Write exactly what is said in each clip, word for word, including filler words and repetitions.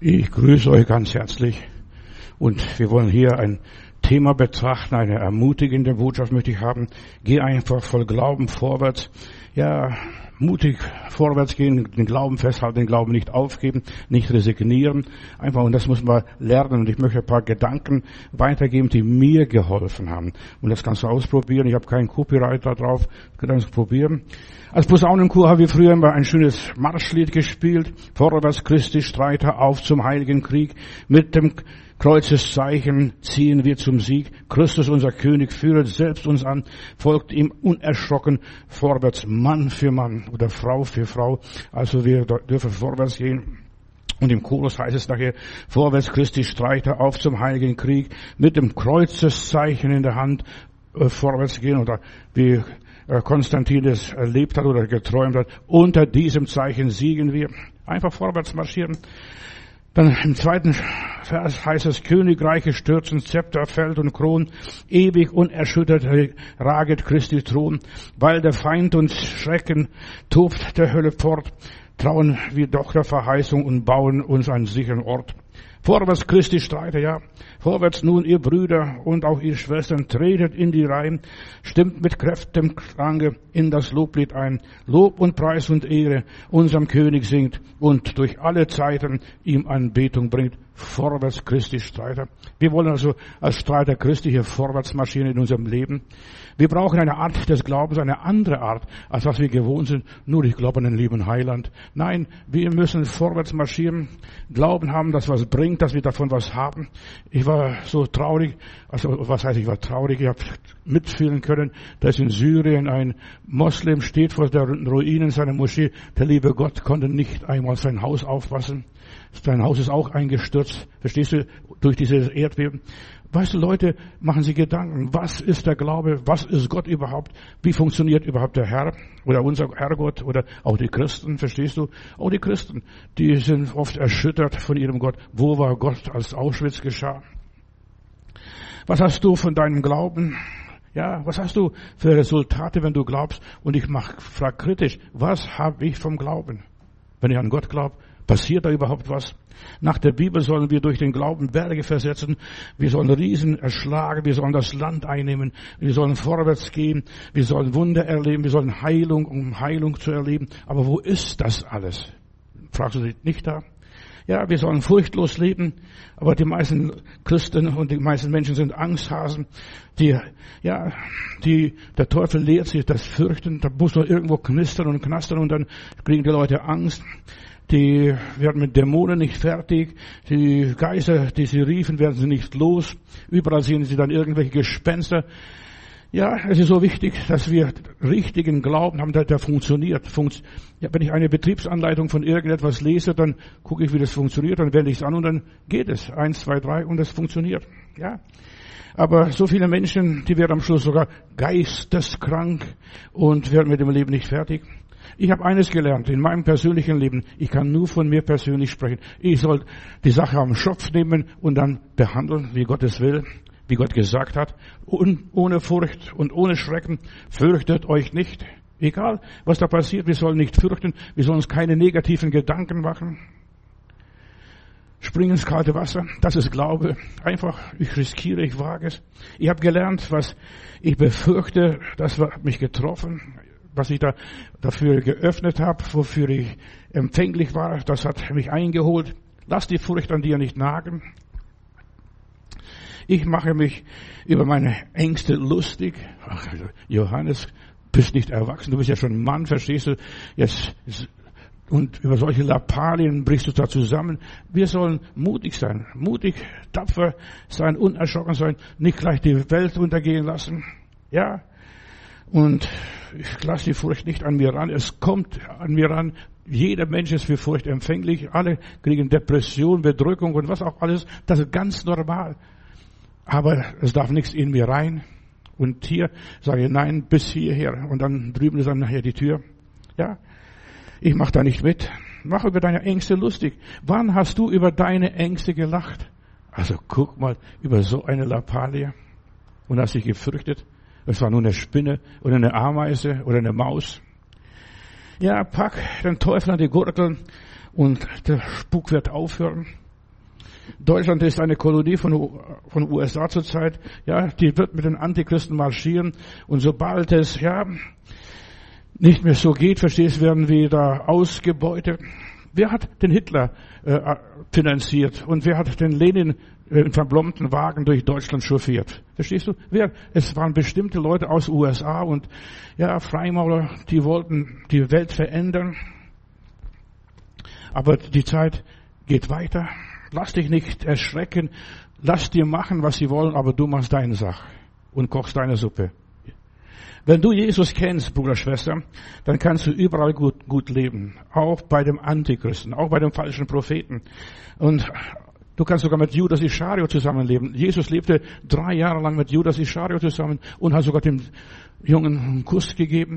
Ich grüße euch ganz herzlich und wir wollen hier ein Thema betrachten, eine ermutigende Botschaft möchte ich haben. Geh einfach voll Glauben vorwärts. Ja, mutig vorwärts gehen, den Glauben festhalten, den Glauben nicht aufgeben, nicht resignieren. Einfach, und das muss man lernen. Und ich möchte ein paar Gedanken weitergeben, die mir geholfen haben. Und das kannst du ausprobieren. Ich habe keinen Copyright da drauf. Du kannst es probieren. Als Posaunenchor haben wir früher immer ein schönes Marschlied gespielt. Vorwärts Christi Streiter, auf zum heiligen Krieg. Mit dem Kreuzeszeichen ziehen wir zum Sieg. Christus, unser König, führet selbst uns an, folgt ihm unerschrocken vorwärts, Mann für Mann oder Frau für Frau. Also wir dürfen vorwärts gehen. Und im Chorus heißt es nachher, vorwärts Christi Streiter, auf zum heiligen Krieg, mit dem Kreuzeszeichen in der Hand äh, vorwärts gehen. Oder wie äh, Konstantin es erlebt hat oder geträumt hat, unter diesem Zeichen siegen wir. Einfach vorwärts marschieren. Dann im zweiten Vers heißt es, Königreiche stürzen, Zepter, Feld und Kron, ewig unerschüttert raget Christi Thron, weil der Feind uns schrecken, tobt der Hölle fort, trauen wir doch der Verheißung und bauen uns einen sicheren Ort. Vorwärts Christi Streiter, ja. Vorwärts nun, ihr Brüder und auch ihr Schwestern, tretet in die Reihen, stimmt mit kräftigem Klange in das Loblied ein. Lob und Preis und Ehre unserem König singt und durch alle Zeiten ihm Anbetung bringt. Vorwärts Christi Streiter. Wir wollen also als Streiter Christi hier vorwärts marschieren in unserem Leben. Wir brauchen eine Art des Glaubens, eine andere Art, als was wir gewohnt sind. Nur ich glaube an den lieben Heiland. Nein, wir müssen vorwärts marschieren, Glauben haben, dass was bringt, dass wir davon was haben. Ich war so traurig, also was heißt ich war traurig, ich habe mitfühlen können, dass in Syrien ein Moslem steht vor der Ruinen seiner Moschee. Der liebe Gott konnte nicht einmal sein Haus aufpassen. Sein Haus ist auch eingestürzt, verstehst du, durch dieses Erdbeben. Weißt du, Leute, machen Sie Gedanken, was ist der Glaube, was ist Gott überhaupt, wie funktioniert überhaupt der Herr oder unser Herrgott oder auch die Christen, verstehst du? Auch die Christen, die sind oft erschüttert von ihrem Gott. Wo war Gott, als Auschwitz geschah? Was hast du von deinem Glauben? Ja, was hast du für Resultate, wenn du glaubst? Und ich mach, frag kritisch, was habe ich vom Glauben? Wenn ich an Gott glaube, passiert da überhaupt was? Nach der Bibel sollen wir durch den Glauben Berge versetzen. Wir sollen Riesen erschlagen. Wir sollen das Land einnehmen. Wir sollen vorwärts gehen. Wir sollen Wunder erleben. Wir sollen Heilung, um Heilung zu erleben. Aber wo ist das alles? Fragst du dich nicht da? Ja, wir sollen furchtlos leben. Aber die meisten Christen und die meisten Menschen sind Angsthasen. Die, ja, die, der Teufel lehrt sich das Fürchten. Da muss nur irgendwo knistern und knastern und dann kriegen die Leute Angst. Die werden mit Dämonen nicht fertig. Die Geister, die sie riefen, werden sie nicht los. Überall sehen sie dann irgendwelche Gespenster. Ja, es ist so wichtig, dass wir richtigen Glauben haben, der, der funktioniert. Funkt, ja, wenn ich eine Betriebsanleitung von irgendetwas lese, dann gucke ich, wie das funktioniert, dann wende ich es an und dann geht es. Eins, zwei, drei und es funktioniert. Ja. Aber so viele Menschen, die werden am Schluss sogar geisteskrank und werden mit dem Leben nicht fertig. Ich habe eines gelernt in meinem persönlichen Leben. Ich kann nur von mir persönlich sprechen. Ich soll die Sache am Schopf nehmen und dann behandeln, wie Gott es will, wie Gott gesagt hat. Und ohne Furcht und ohne Schrecken. Fürchtet euch nicht. Egal, was da passiert, wir sollen nicht fürchten. Wir sollen uns keine negativen Gedanken machen. Springen ins kalte Wasser, das ist Glaube. Einfach, ich riskiere, ich wage es. Ich habe gelernt, was ich befürchte, das hat mich getroffen. Was ich da dafür geöffnet habe, wofür ich empfänglich war, das hat mich eingeholt. Lass die Furcht an dir nicht nagen. Ich mache mich über meine Ängste lustig. Ach, Johannes, bist nicht erwachsen, du bist ja schon ein Mann, verstehst du? Jetzt, und über solche Lappalien brichst du da zusammen. Wir sollen mutig sein, mutig, tapfer sein, unerschrocken sein, nicht gleich die Welt untergehen lassen. Ja, und ich lasse die Furcht nicht an mir ran. Es kommt an mir ran. Jeder Mensch ist für Furcht empfänglich. Alle kriegen Depression, Bedrückung und was auch alles. Das ist ganz normal. Aber es darf nichts in mir rein. Und hier sage ich nein, bis hierher. Und dann drüben ist dann nachher die Tür. Ja, ich mache da nicht mit. Mach über deine Ängste lustig. Wann hast du über deine Ängste gelacht? Also guck mal, über so eine Lappalie. Und hast dich gefürchtet. Es war nur eine Spinne oder eine Ameise oder eine Maus. Ja, pack den Teufel an die Gurgel und der Spuk wird aufhören. Deutschland ist eine Kolonie von, von U S A zurzeit. Ja, die wird mit den Antichristen marschieren. Und sobald es, ja, nicht mehr so geht, verstehst, werden wir da ausgebeutet. Wer hat den Hitler äh, finanziert? Und wer hat den Lenin äh, in verblombten Wagen durch Deutschland chauffiert? Verstehst du? Wer? Es waren bestimmte Leute aus U S A und, ja, Freimaurer, die wollten die Welt verändern. Aber die Zeit geht weiter. Lass dich nicht erschrecken. Lass dir machen, was sie wollen, aber du machst deine Sache und kochst deine Suppe. Wenn du Jesus kennst, Bruder, Schwester, dann kannst du überall gut, gut leben. Auch bei dem Antichristen, auch bei dem falschen Propheten. Und du kannst sogar mit Judas Ischariot zusammenleben. Jesus lebte drei Jahre lang mit Judas Ischariot zusammen und hat sogar dem Jungen einen Kuss gegeben.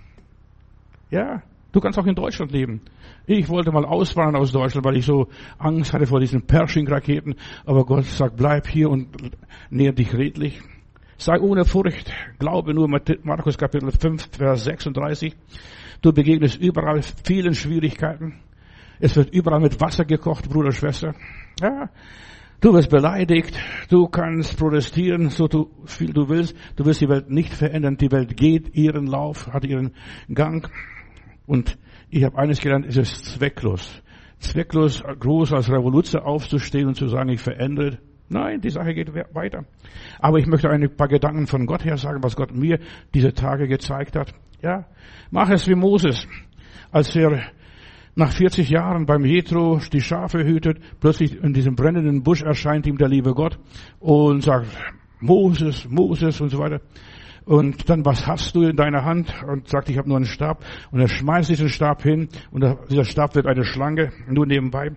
Ja, du kannst auch in Deutschland leben. Ich wollte mal auswandern aus Deutschland, weil ich so Angst hatte vor diesen Pershing-Raketen. Aber Gott sagt, bleib hier und näher dich redlich. Sei ohne Furcht, glaube nur, Markus Kapitel fünf, Vers sechsunddreißig. Du begegnest überall vielen Schwierigkeiten. Es wird überall mit Wasser gekocht, Bruder, Schwester. Ja, du wirst beleidigt, du kannst protestieren, so du, viel du willst. Du wirst die Welt nicht verändern. Die Welt geht ihren Lauf, hat ihren Gang. Und ich habe eines gelernt, es ist zwecklos. Zwecklos, groß als Revoluzer aufzustehen und zu sagen, ich verändere. Nein, die Sache geht weiter. Aber ich möchte ein paar Gedanken von Gott her sagen, was Gott mir diese Tage gezeigt hat. Ja, mach es wie Moses, als er nach vierzig Jahren beim Jethro die Schafe hütet, plötzlich in diesem brennenden Busch erscheint ihm der liebe Gott und sagt, Moses, Moses und so weiter. Und dann, was hast du in deiner Hand? Und sagt, ich habe nur einen Stab. Und er schmeißt diesen Stab hin und dieser Stab wird eine Schlange, nur nebenbei.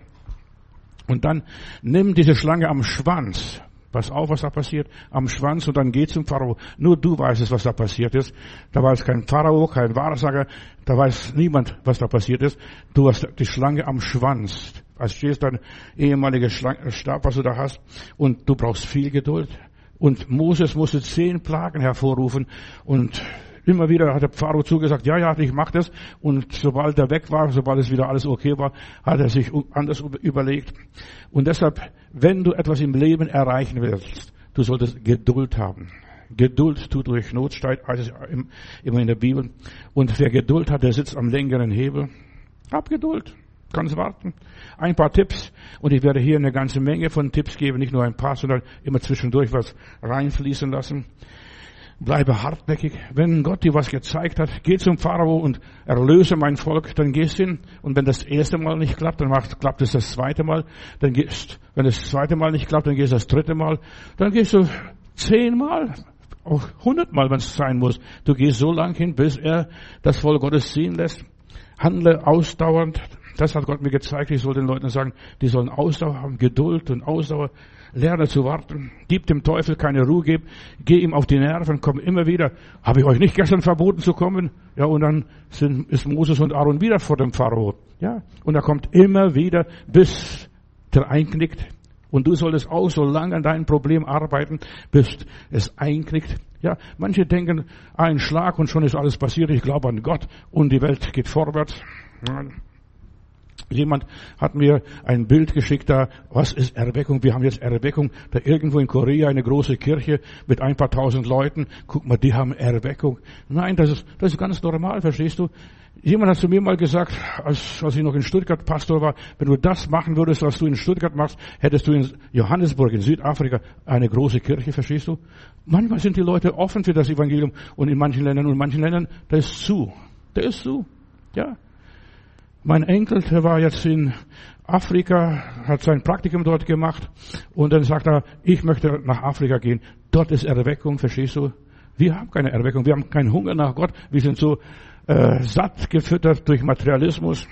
Und dann nimm diese Schlange am Schwanz. Pass auf, was da passiert. Am Schwanz und dann geh zum Pharao. Nur du weißt es, was da passiert ist. Da weiß kein Pharao, kein Wahrsager. Da weiß niemand, was da passiert ist. Du hast die Schlange am Schwanz. Als stehst dein ehemaliger Stab, was du da hast. Und du brauchst viel Geduld. Und Moses musste zehn Plagen hervorrufen. Und immer wieder hat der Pharao zugesagt, ja, ja, ich mach das. Und sobald er weg war, sobald es wieder alles okay war, hat er sich anders überlegt. Und deshalb, wenn du etwas im Leben erreichen willst, du solltest Geduld haben. Geduld tut durch Not, steht immer in der Bibel. Und wer Geduld hat, der sitzt am längeren Hebel. Hab Geduld. Kannst warten. Ein paar Tipps. Und ich werde hier eine ganze Menge von Tipps geben. Nicht nur ein paar, sondern immer zwischendurch was reinfließen lassen. Bleibe hartnäckig. Wenn Gott dir was gezeigt hat, geh zum Pharao und erlöse mein Volk, dann gehst hin. Und wenn das erste Mal nicht klappt, dann macht, klappt es das zweite Mal. Dann gehst, wenn das zweite Mal nicht klappt, dann gehst du das dritte Mal. Dann gehst du zehnmal, auch hundertmal, wenn es sein muss. Du gehst so lang hin, bis er das Volk Gottes ziehen lässt. Handle ausdauernd. Das hat Gott mir gezeigt. Ich soll den Leuten sagen, die sollen Ausdauer haben, Geduld und Ausdauer. Lerne zu warten. Gib dem Teufel keine Ruhe, gib, geh ihm auf die Nerven, komm immer wieder. Habe ich euch nicht gestern verboten zu kommen? Ja, und dann sind, ist Moses und Aaron wieder vor dem Pharao. Ja, und er kommt immer wieder, bis der einknickt. Und du solltest auch so lange an deinem Problem arbeiten, bis es einknickt. Ja, manche denken, ein Schlag und schon ist alles passiert. Ich glaube an Gott und die Welt geht vorwärts. Ja. Jemand hat mir ein Bild geschickt, da, was ist Erweckung? Wir haben jetzt Erweckung, da irgendwo in Korea eine große Kirche mit ein paar tausend Leuten. Guck mal, die haben Erweckung. Nein, das ist, das ist ganz normal, verstehst du? Jemand hat zu mir mal gesagt, als, als ich noch in Stuttgart Pastor war, wenn du das machen würdest, was du in Stuttgart machst, hättest du in Johannesburg, in Südafrika, eine große Kirche, verstehst du? Manchmal sind die Leute offen für das Evangelium und in manchen Ländern und in manchen Ländern, da ist zu. Da ist zu. Ja. Mein Enkel, der war jetzt in Afrika, hat sein Praktikum dort gemacht und dann sagt er, ich möchte nach Afrika gehen. Dort ist Erweckung, verstehst du? Wir haben keine Erweckung, wir haben keinen Hunger nach Gott. Wir sind so äh, satt gefüttert durch Materialismus.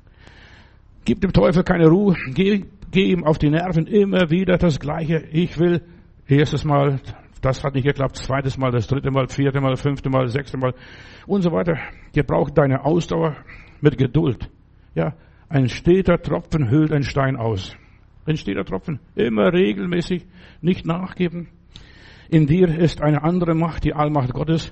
Gib dem Teufel keine Ruhe, geh, geh ihm auf die Nerven, immer wieder das Gleiche. Ich will erstes Mal, das hat nicht geklappt, zweites Mal, das dritte Mal, vierte Mal, fünfte Mal, sechste Mal und so weiter. Ihr braucht deine Ausdauer mit Geduld. Ja, ein steter Tropfen höhlt einen Stein aus. Ein steter Tropfen. Immer regelmäßig, nicht nachgeben. In dir ist eine andere Macht, die Allmacht Gottes.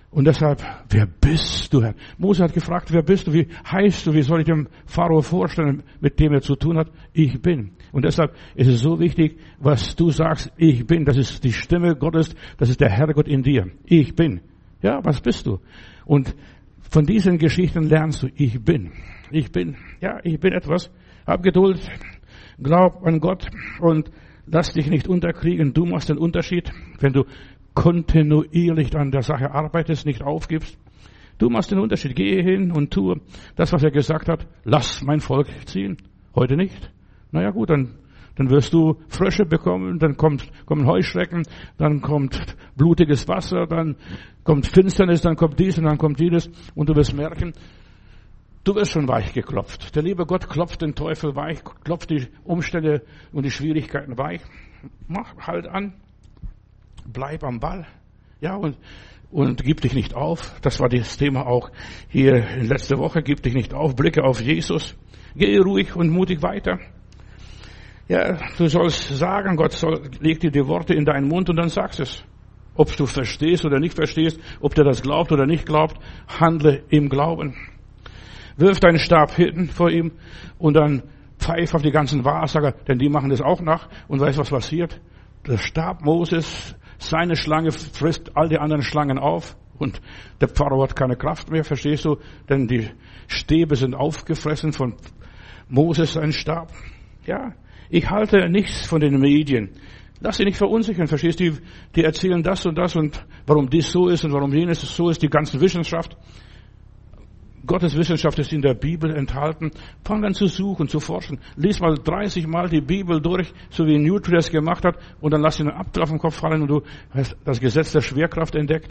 Und deshalb, wer bist du, Herr? Mose hat gefragt, wer bist du? Wie heißt du? Wie soll ich dem Pharao vorstellen, mit dem er zu tun hat? Ich bin. Und deshalb ist es so wichtig, was du sagst, ich bin. Das ist die Stimme Gottes, das ist der Herrgott in dir. Ich bin. Ja, was bist du? Und von diesen Geschichten lernst du, ich bin. Ich bin. Ja, ich bin etwas. Hab Geduld. Glaub an Gott und lass dich nicht unterkriegen. Du machst den Unterschied, wenn du kontinuierlich an der Sache arbeitest, nicht aufgibst. Du machst den Unterschied. Gehe hin und tue das, was er gesagt hat. Lass mein Volk ziehen. Heute nicht. Naja gut, dann, dann wirst du Frösche bekommen, dann kommt, kommen Heuschrecken, dann kommt blutiges Wasser, dann kommt Finsternis, dann kommt dies und dann kommt jenes und du wirst merken, du wirst schon weich geklopft. Der liebe Gott klopft den Teufel weich, klopft die Umstände und die Schwierigkeiten weich. Mach halt an. Bleib am Ball. Ja, und, und gib dich nicht auf. Das war das Thema auch hier letzte Woche. Gib dich nicht auf. Blicke auf Jesus. Geh ruhig und mutig weiter. Ja, du sollst sagen, Gott soll, leg dir die Worte in deinen Mund und dann sagst es. Ob du verstehst oder nicht verstehst, ob der das glaubt oder nicht glaubt, handle im Glauben. Wirf deinen Stab hinten vor ihm und dann pfeif auf die ganzen Wahrsager, denn die machen das auch nach. Und weißt du, was passiert? Der Stab Moses, seine Schlange frisst all die anderen Schlangen auf und der Pharao hat keine Kraft mehr, verstehst du? Denn die Stäbe sind aufgefressen von Moses, sein Stab. Ja, ich halte nichts von den Medien. Lass sie nicht verunsichern, verstehst du? Die, die erzählen das und das und warum dies so ist und warum jenes so ist, die ganze Wissenschaft. Gottes Wissenschaft ist in der Bibel enthalten. Fang an zu suchen, zu forschen. Lies mal dreißig Mal die Bibel durch, so wie Newton das gemacht hat, und dann lass ihn einen Apfel auf den Kopf fallen und du hast das Gesetz der Schwerkraft entdeckt.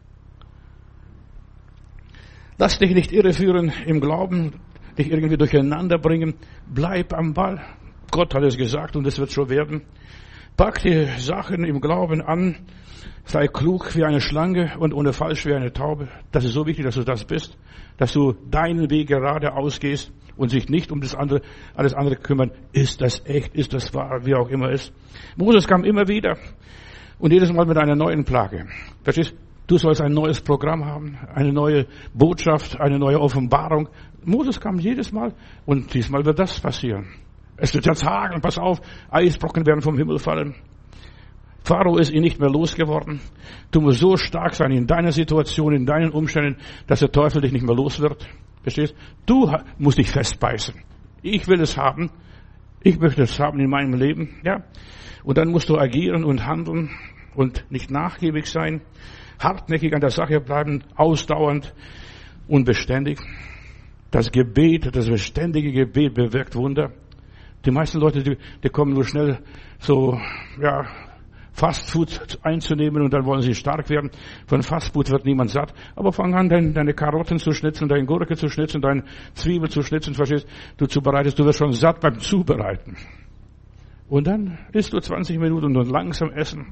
Lass dich nicht irreführen im Glauben, dich irgendwie durcheinander bringen. Bleib am Ball. Gott hat es gesagt und es wird so werden. Pack die Sachen im Glauben an. Sei klug wie eine Schlange und ohne falsch wie eine Taube. Das ist so wichtig, dass du das bist, dass du deinen Weg gerade ausgehst und sich nicht um das andere, alles andere kümmern. Ist das echt? Ist das wahr? Wie auch immer ist. Moses kam immer wieder und jedes Mal mit einer neuen Plage. Verstehst? Du sollst ein neues Programm haben, eine neue Botschaft, eine neue Offenbarung. Moses kam jedes Mal und diesmal wird das passieren. Es wird jetzt hageln, pass auf, Eisbrocken werden vom Himmel fallen. Pharao ist ihn nicht mehr losgeworden. Du musst so stark sein in deiner Situation, in deinen Umständen, dass der Teufel dich nicht mehr los wird. Verstehst? Du musst dich festbeißen. Ich will es haben. Ich möchte es haben in meinem Leben. Ja. Und dann musst du agieren und handeln und nicht nachgiebig sein. Hartnäckig an der Sache bleiben, ausdauernd und beständig. Das Gebet, das beständige Gebet bewirkt Wunder. Die meisten Leute, die, die kommen nur schnell so, ja, Fastfood einzunehmen und dann wollen sie stark werden. Von Fastfood wird niemand satt. Aber fang an, deine, deine Karotten zu schnitzen, deine Gurke zu schnitzen, deine Zwiebeln zu schnitzen, verstehst du, zubereitest, du wirst schon satt beim Zubereiten. Und dann isst du zwanzig Minuten und dann langsam essen.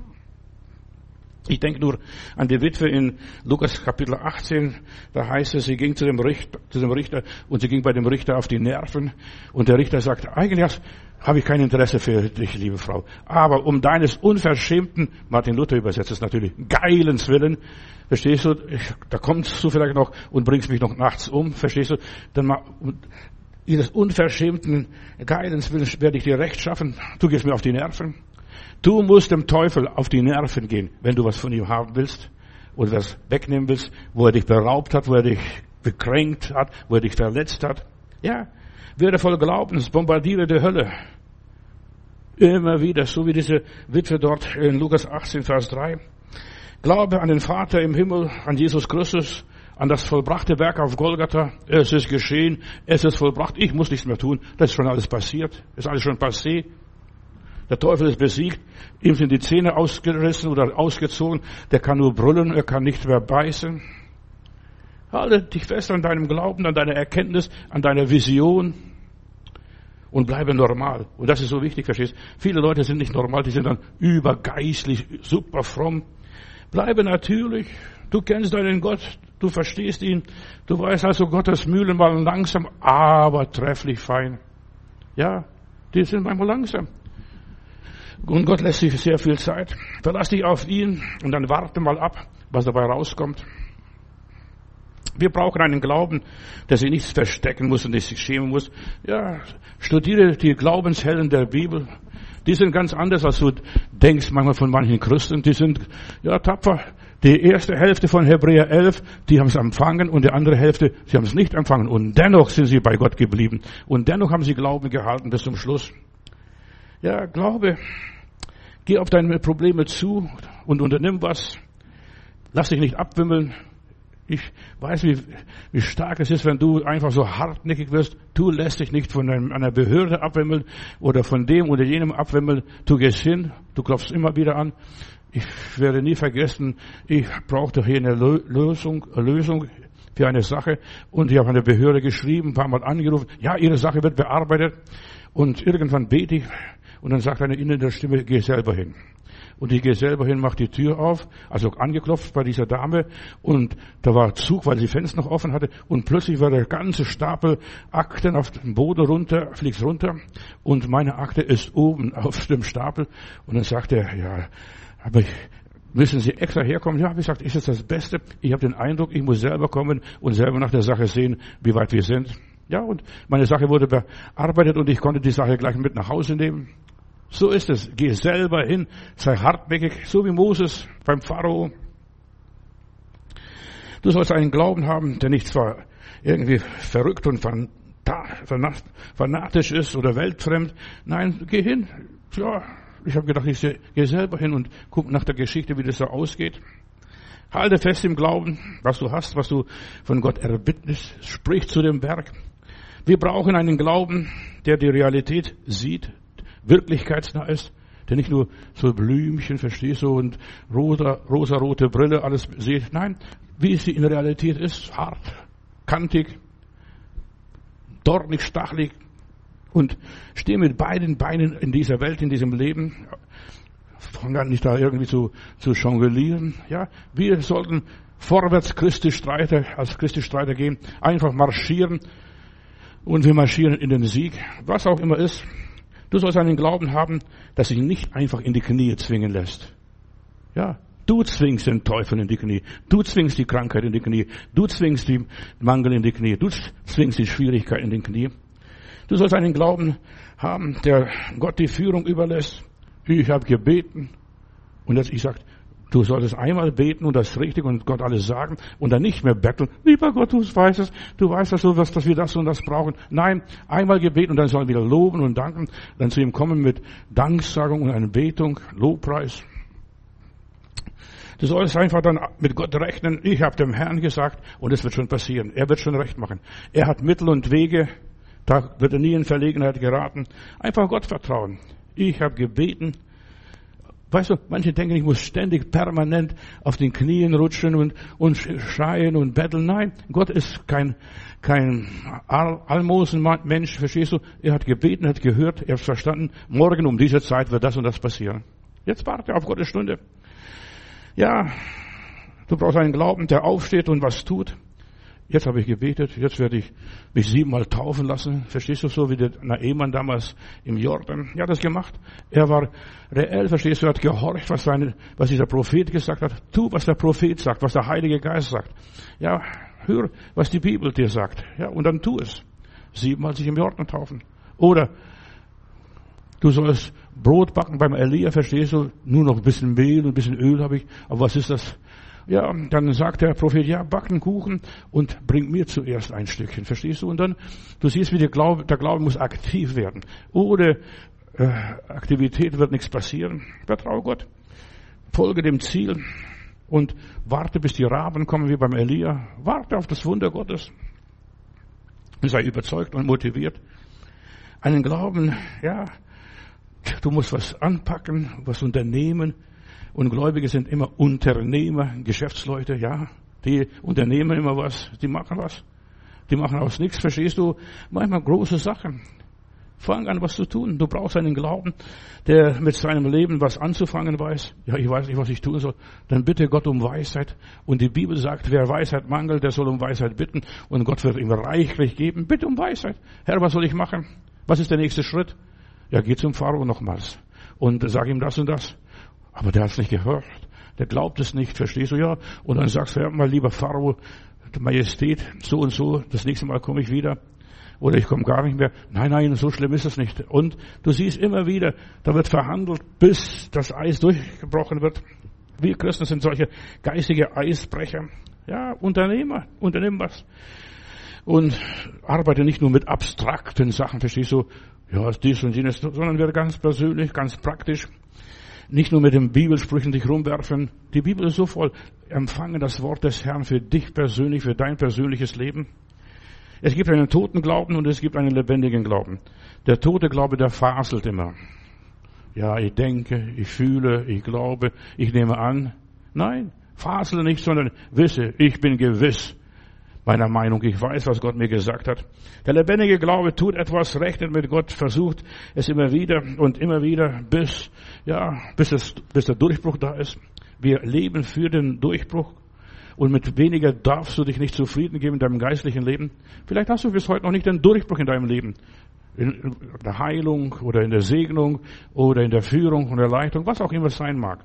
Ich denke nur an die Witwe in Lukas Kapitel achtzehn. Da heißt es, sie ging zu dem Richter, zu dem Richter und sie ging bei dem Richter auf die Nerven. Und der Richter sagt, eigentlich habe ich kein Interesse für dich, liebe Frau. Aber um deines unverschämten, Martin Luther übersetzt es natürlich, Geilens willen, verstehst du, ich, da kommst du vielleicht noch und bringst mich noch nachts um, verstehst du, dann mal, ihres unverschämten Geilens willen werde ich dir Recht schaffen, du gehst mir auf die Nerven. Du musst dem Teufel auf die Nerven gehen, wenn du was von ihm haben willst oder das wegnehmen willst, wo er dich beraubt hat, wo er dich gekränkt hat, wo er dich verletzt hat. Ja, werde voll Glaubens, bombardiere die Hölle. Immer wieder, so wie diese Witwe dort in Lukas achtzehn, Vers drei. Glaube an den Vater im Himmel, an Jesus Christus, an das vollbrachte Werk auf Golgatha. Es ist geschehen, es ist vollbracht, ich muss nichts mehr tun. Das ist schon alles passiert, ist alles schon passé. Der Teufel ist besiegt, ihm sind die Zähne ausgerissen oder ausgezogen. Der kann nur brüllen, er kann nicht mehr beißen. Halte dich fest an deinem Glauben, an deiner Erkenntnis, an deiner Vision und bleibe normal. Und das ist so wichtig, verstehst du? Viele Leute sind nicht normal, die sind dann übergeistlich, super fromm. Bleibe natürlich. Du kennst deinen Gott, du verstehst ihn. Du weißt also, Gottes Mühlen waren langsam, aber trefflich fein. Ja, die sind manchmal langsam. Und Gott lässt sich sehr viel Zeit. Verlass dich auf ihn und dann warte mal ab, was dabei rauskommt. Wir brauchen einen Glauben, der sich nichts verstecken muss und der sich schämen muss. Ja, studiere die Glaubenshelden der Bibel. Die sind ganz anders, als du denkst manchmal von manchen Christen. Die sind, ja, tapfer. Die erste Hälfte von Hebräer elf, die haben es empfangen und die andere Hälfte, sie haben es nicht empfangen. Und dennoch sind sie bei Gott geblieben. Und dennoch haben sie Glauben gehalten bis zum Schluss. Ja, Glaube. Geh auf deine Probleme zu und unternimm was. Lass dich nicht abwimmeln. Ich weiß, wie, wie stark es ist, wenn du einfach so hartnäckig wirst. Du lässt dich nicht von einem, einer Behörde abwimmeln oder von dem oder jenem abwimmeln. Du gehst hin, du klopfst immer wieder an. Ich werde nie vergessen, ich brauchte hier eine Lösung, eine Lösung für eine Sache und ich habe eine Behörde geschrieben, ein paar Mal angerufen. Ja, Ihre Sache wird bearbeitet und irgendwann bete ich und dann sagt eine innere Stimme, geh selber hin. Und ich gehe selber hin, mache die Tür auf, also angeklopft bei dieser Dame und da war Zug, weil sie Fenster noch offen hatte und plötzlich war der ganze Stapel Akten auf dem Boden runter, fliegt runter und meine Akte ist oben auf dem Stapel und dann sagt er, ja, aber ich, müssen Sie extra herkommen? Ja, wie gesagt, ist es das Beste? Ich habe den Eindruck, ich muss selber kommen und selber nach der Sache sehen, wie weit wir sind. Ja, und meine Sache wurde bearbeitet und ich konnte die Sache gleich mit nach Hause nehmen. So ist es. Geh selber hin, sei hartnäckig, so wie Moses beim Pharao. Du sollst einen Glauben haben, der nicht zwar irgendwie verrückt und fanatisch ist oder weltfremd. Nein, geh hin. Ja, ich habe gedacht, ich gehe selber hin und gucke nach der Geschichte, wie das so ausgeht. Halte fest im Glauben, was du hast, was du von Gott erbittest. Sprich zu dem Berg. Wir brauchen einen Glauben, der die Realität sieht, wirklichkeitsnah ist, der nicht nur so Blümchen, verstehst du, und rosa, rosa-rote Brille alles sieht. Nein, wie sie in der Realität ist, hart, kantig, dornig, stachelig und steh mit beiden Beinen in dieser Welt, in diesem Leben. Fang an nicht da irgendwie zu, zu jonglieren. Ja, wir sollten vorwärts Christi Streiter, als Christi Streiter gehen, einfach marschieren und wir marschieren in den Sieg, was auch immer ist. Du sollst einen Glauben haben, dass sich nicht einfach in die Knie zwingen lässt. Ja, du zwingst den Teufel in die Knie. Du zwingst die Krankheit in die Knie. Du zwingst den Mangel in die Knie. Du zwingst die Schwierigkeit in die Knie. Du sollst einen Glauben haben, der Gott die Führung überlässt. Ich habe gebeten. Und jetzt, ich sage, du solltest einmal beten und das richtig und Gott alles sagen und dann nicht mehr betteln. Lieber Gott, du weißt es, du weißt, dass, du, dass wir das und das brauchen. Nein, einmal gebeten und dann sollen wir wieder loben und danken, dann zu ihm kommen mit Danksagung und Anbetung, Lobpreis. Du sollst einfach dann mit Gott rechnen. Ich habe dem Herrn gesagt und es wird schon passieren. Er wird schon recht machen. Er hat Mittel und Wege, da wird er nie in Verlegenheit geraten. Einfach Gott vertrauen. Ich habe gebeten. Weißt du, manche denken, ich muss ständig permanent auf den Knien rutschen und, und schreien und betteln. Nein, Gott ist kein, kein Almosenmensch, verstehst du? Er hat gebeten, er hat gehört, er hat verstanden, morgen um diese Zeit wird das und das passieren. Jetzt warte auf Gottes Stunde. Ja, du brauchst einen Glauben, der aufsteht und was tut. Jetzt habe ich gebetet, jetzt werde ich mich siebenmal taufen lassen. Verstehst du, so wie der Naaman damals im Jordan? Er hat das gemacht. Er war reell, verstehst du, er hat gehorcht, was, seine, was dieser Prophet gesagt hat. Tu, was der Prophet sagt, was der Heilige Geist sagt. Ja, hör, was die Bibel dir sagt. Ja, und dann tu es. Siebenmal sich im Jordan taufen. Oder du sollst Brot backen beim Elia, verstehst du? Nur noch ein bisschen Mehl und ein bisschen Öl habe ich. Aber was ist das? Ja, dann sagt der Prophet, ja, back einen Kuchen und bring mir zuerst ein Stückchen, verstehst du? Und dann, du siehst, wie der Glaube, der Glaube muss aktiv werden. Ohne äh, Aktivität wird nichts passieren. Vertraue Gott, folge dem Ziel und warte, bis die Raben kommen, wie beim Elia. Warte auf das Wunder Gottes. Sei überzeugt und motiviert. Einen Glauben, ja, du musst was anpacken, was unternehmen. Und Gläubige sind immer Unternehmer, Geschäftsleute, ja. Die unternehmen immer was, die machen was. Die machen aus nichts, verstehst du? Manchmal große Sachen. Fang an, was zu tun. Du brauchst einen Glauben, der mit seinem Leben was anzufangen weiß. Ja, ich weiß nicht, was ich tun soll. Dann bitte Gott um Weisheit. Und die Bibel sagt, wer Weisheit mangelt, der soll um Weisheit bitten. Und Gott wird ihm reichlich geben. Bitte um Weisheit. Herr, was soll ich machen? Was ist der nächste Schritt? Ja, geh zum Pharao nochmals. Und sag ihm das und das. Aber der hat es nicht gehört. Der glaubt es nicht, verstehst du, ja? Und dann sagst du, ja, mal lieber Pharao, Majestät, so und so, das nächste Mal komme ich wieder. Oder ich komme gar nicht mehr. Nein, nein, so schlimm ist es nicht. Und du siehst immer wieder, da wird verhandelt, bis das Eis durchgebrochen wird. Wir Christen sind solche geistige Eisbrecher. Ja, Unternehmer, unternehmen was. Und arbeite nicht nur mit abstrakten Sachen, verstehst du? Ja, dies und jenes, sondern werde ganz persönlich, ganz praktisch. Nicht nur mit den Bibelsprüchen dich rumwerfen. Die Bibel ist so voll. Empfange das Wort des Herrn für dich persönlich, für dein persönliches Leben. Es gibt einen toten Glauben und es gibt einen lebendigen Glauben. Der tote Glaube, der faselt immer. Ja, ich denke, ich fühle, ich glaube, ich nehme an. Nein, fasele nicht, sondern wisse, ich bin gewiss meiner Meinung. Ich weiß, was Gott mir gesagt hat. Der lebendige Glaube tut etwas, rechnet mit Gott, versucht es immer wieder und immer wieder, bis, ja, bis es, bis der Durchbruch da ist. Wir leben für den Durchbruch. Und mit weniger darfst du dich nicht zufrieden geben in deinem geistlichen Leben. Vielleicht hast du bis heute noch nicht den Durchbruch in deinem Leben. In der Heilung oder in der Segnung oder in der Führung und der Leitung, was auch immer es sein mag.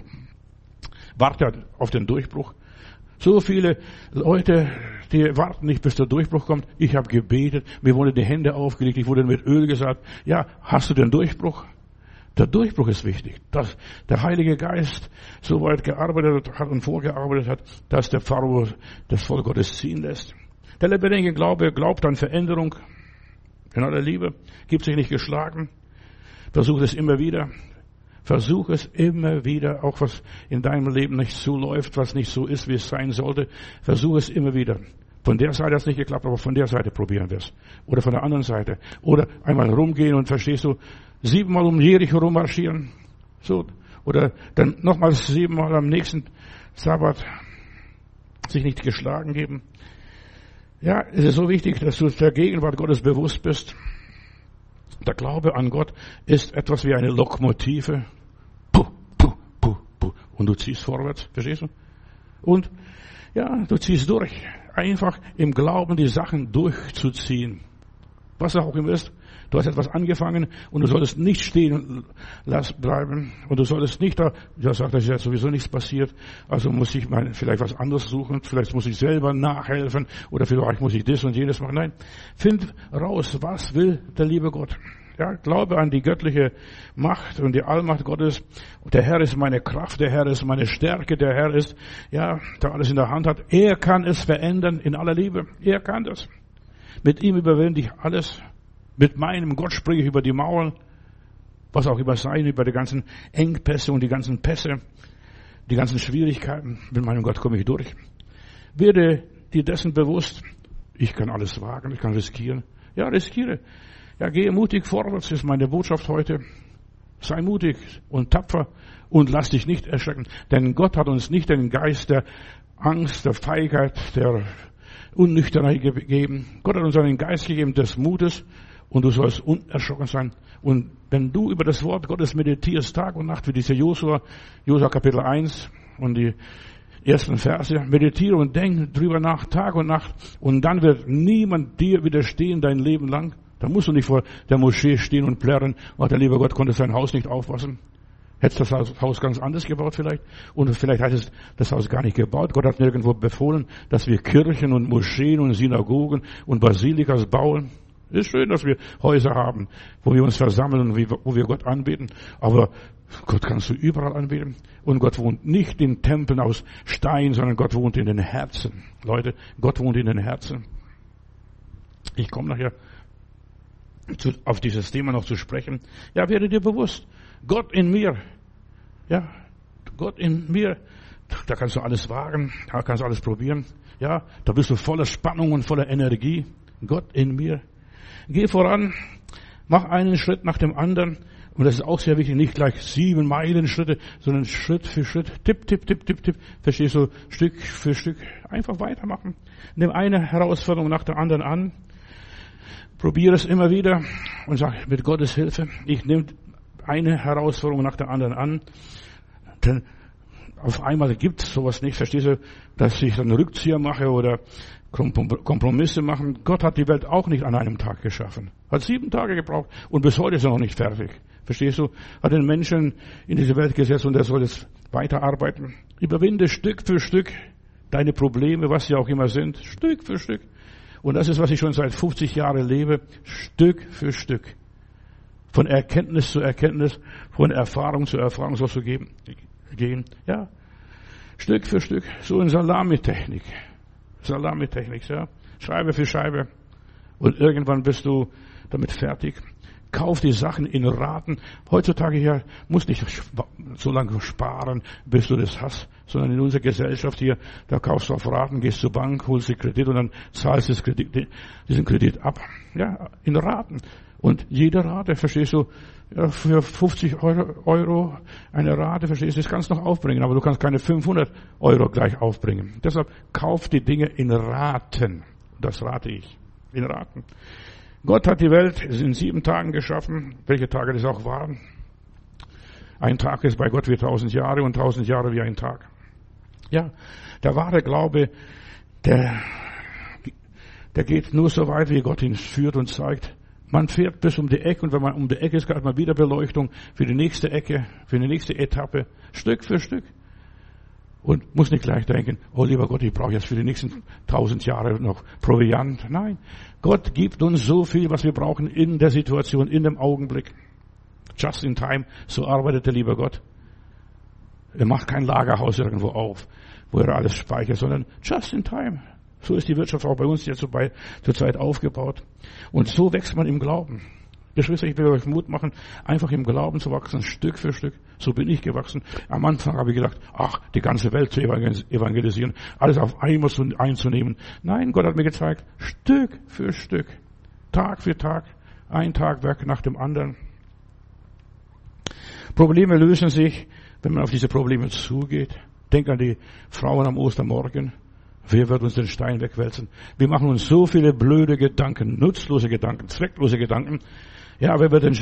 Warte auf den Durchbruch. So viele Leute, die warten nicht, bis der Durchbruch kommt. Ich habe gebetet, mir wurden die Hände aufgelegt, ich wurde mit Öl gesalbt. Ja, hast du den Durchbruch? Der Durchbruch ist wichtig, dass der Heilige Geist so weit gearbeitet hat und vorgearbeitet hat, dass der Pharao das Volk Gottes ziehen lässt. Der lebendige Glaube glaubt an Veränderung in aller Liebe, gibt sich nicht geschlagen, versucht es immer wieder, versuch es immer wieder, auch was in deinem Leben nicht so läuft, was nicht so ist, wie es sein sollte, versuch es immer wieder. Von der Seite hat es nicht geklappt, aber von der Seite probieren wir es. Oder von der anderen Seite. Oder einmal rumgehen und verstehst du, siebenmal um Jericho rummarschieren. So. Oder dann nochmals siebenmal am nächsten Sabbat sich nicht geschlagen geben. Ja, es ist so wichtig, dass du der Gegenwart Gottes bewusst bist. Der Glaube an Gott ist etwas wie eine Lokomotive. Puh, puh, puh, puh. Und du ziehst vorwärts, verstehst du? Und ja, du ziehst durch. Einfach im Glauben die Sachen durchzuziehen. Was auch immer ist. Du hast etwas angefangen und du solltest nicht stehen bleiben. Und du solltest nicht da, ja, sagt, dass jetzt sowieso nichts passiert. Also muss ich mal vielleicht was anderes suchen. Vielleicht muss ich selber nachhelfen. Oder vielleicht muss ich das und jenes machen. Nein. Find raus, was will der liebe Gott. Ja, glaube an die göttliche Macht und die Allmacht Gottes. Der Herr ist meine Kraft, der Herr ist meine Stärke, der Herr ist, ja, der alles in der Hand hat. Er kann es verändern in aller Liebe. Er kann das. Mit ihm überwinde ich alles. Mit meinem Gott springe ich über die Mauern. Was auch immer sein, über die ganzen Engpässe und die ganzen Pässe, die ganzen Schwierigkeiten. Mit meinem Gott komme ich durch. Werde dir dessen bewusst. Ich kann alles wagen, ich kann riskieren. Ja, riskiere. Ja, gehe mutig vorwärts, ist meine Botschaft heute. Sei mutig und tapfer und lass dich nicht erschrecken. Denn Gott hat uns nicht den Geist der Angst, der Feigheit, der Unnüchternheit gegeben. Gott hat uns einen Geist gegeben des Mutes und du sollst unerschrocken sein. Und wenn du über das Wort Gottes meditierst, Tag und Nacht, wie diese Josua, Josua Kapitel eins und die ersten Verse, meditiere und denk drüber nach, Tag und Nacht. Und dann wird niemand dir widerstehen dein Leben lang. Da musst du nicht vor der Moschee stehen und plärren, oh, der liebe Gott konnte sein Haus nicht aufpassen. Hättest das Haus ganz anders gebaut vielleicht? Und vielleicht hat es das Haus gar nicht gebaut. Gott hat nirgendwo befohlen, dass wir Kirchen und Moscheen und Synagogen und Basilikas bauen. Es ist schön, dass wir Häuser haben, wo wir uns versammeln und wo wir Gott anbeten. Aber Gott kannst du überall anbeten. Und Gott wohnt nicht in Tempeln aus Stein, sondern Gott wohnt in den Herzen. Leute, Gott wohnt in den Herzen. Ich komme nachher zu, auf dieses Thema noch zu sprechen. Ja, werde dir bewusst. Gott in mir. Ja, Gott in mir. Da kannst du alles wagen. Da kannst du alles probieren. Ja, da bist du voller Spannung und voller Energie. Gott in mir. Geh voran. Mach einen Schritt nach dem anderen. Und das ist auch sehr wichtig. Nicht gleich sieben Meilen Schritte, sondern Schritt für Schritt. Tipp, tipp, tipp, tipp, tipp. Verstehst du? Stück für Stück. Einfach weitermachen. Nimm eine Herausforderung nach der anderen an. Probiere es immer wieder und sag mit Gottes Hilfe, ich nehme eine Herausforderung nach der anderen an. Denn auf einmal gibt es sowas nicht, verstehst du, dass ich einen Rückzieher mache oder Kompromisse machen. Gott hat die Welt auch nicht an einem Tag geschaffen. Hat sieben Tage gebraucht und bis heute ist er noch nicht fertig. Verstehst du? Hat den Menschen in diese Welt gesetzt und er soll jetzt weiterarbeiten. Überwinde Stück für Stück deine Probleme, was sie auch immer sind, Stück für Stück. Und das ist, was ich schon seit fünfzig Jahren lebe, Stück für Stück. Von Erkenntnis zu Erkenntnis, von Erfahrung zu Erfahrung sollst du geben, gehen. Ja, Stück für Stück, so in Salamitechnik. Salamitechnik, ja. Scheibe für Scheibe. Und irgendwann bist du damit fertig. Kauf die Sachen in Raten. Heutzutage hier musst nicht so lange sparen, bis du das hast, sondern in unserer Gesellschaft hier, da kaufst du auf Raten, gehst zur Bank, holst den Kredit und dann zahlst du Kredit, diesen Kredit ab. Ja, in Raten. Und jede Rate, verstehst du, ja, für fünfzig Euro eine Rate, verstehst du, das kannst du noch aufbringen, aber du kannst keine fünfhundert Euro gleich aufbringen. Deshalb kauf die Dinge in Raten. Das rate ich. In Raten. Gott hat die Welt in sieben Tagen geschaffen, welche Tage das auch waren. Ein Tag ist bei Gott wie tausend Jahre und tausend Jahre wie ein Tag. Ja, der wahre Glaube, der, der geht nur so weit, wie Gott ihn führt und zeigt. Man fährt bis um die Ecke und wenn man um die Ecke ist, hat man wieder Beleuchtung für die nächste Ecke, für die nächste Etappe, Stück für Stück. Und muss nicht gleich denken, oh lieber Gott, ich brauche jetzt für die nächsten tausend Jahre noch Proviant. Nein, Gott gibt uns so viel, was wir brauchen in der Situation, in dem Augenblick. Just in time, so arbeitet der liebe Gott. Er macht kein Lagerhaus irgendwo auf, wo er alles speichert, sondern just in time. So ist die Wirtschaft auch bei uns jetzt so bei, zur Zeit aufgebaut. Und so wächst man im Glauben. Geschwister, ich will euch Mut machen, einfach im Glauben zu wachsen, Stück für Stück. So bin ich gewachsen. Am Anfang habe ich gedacht, ach, die ganze Welt zu evangelisieren, alles auf einmal einzunehmen. Nein, Gott hat mir gezeigt, Stück für Stück, Tag für Tag, ein Tagwerk nach dem anderen. Probleme lösen sich, wenn man auf diese Probleme zugeht. Denk an die Frauen am Ostermorgen. Wer wird uns den Stein wegwälzen? Wir machen uns so viele blöde Gedanken, nutzlose Gedanken, zwecklose Gedanken. Ja, wer wird den,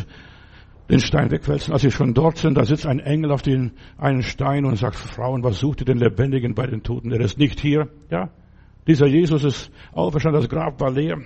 den Stein wegwälzen? Als wir schon dort sind, da sitzt ein Engel auf den einen Stein und sagt, Frauen, was sucht ihr den Lebendigen bei den Toten? Er ist nicht hier. Ja, dieser Jesus ist auferstanden, das Grab war leer.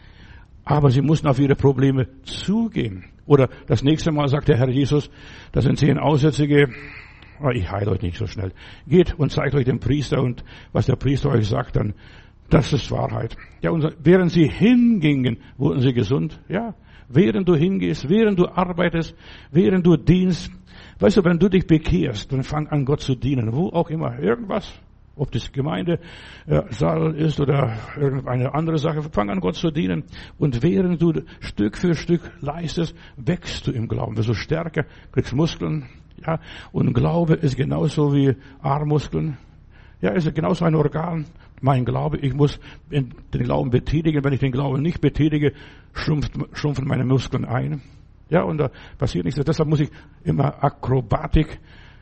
Aber sie mussten auf ihre Probleme zugehen. Oder das nächste Mal sagt der Herr Jesus, das sind zehn Aussätzige, ich heile euch nicht so schnell. Geht und zeigt euch den Priester und was der Priester euch sagt, dann, das ist Wahrheit. Ja, und während sie hingingen, wurden sie gesund. Ja, während du hingehst, während du arbeitest, während du dienst. Weißt du, wenn du dich bekehrst, dann fang an, Gott zu dienen. Wo auch immer, irgendwas. Ob das Gemeindesaal ist oder irgendeine andere Sache, fang an, Gott zu dienen. Und während du Stück für Stück leistest, wächst du im Glauben. Wirst du stärker, kriegst Muskeln. Ja, und Glaube ist genauso wie Armmuskeln. Ja, ist genauso ein Organ. Mein Glaube, ich muss den Glauben betätigen. Wenn ich den Glauben nicht betätige, schrumpft, schrumpfen meine Muskeln ein. Ja, und da passiert nichts. Deshalb muss ich immer Akrobatik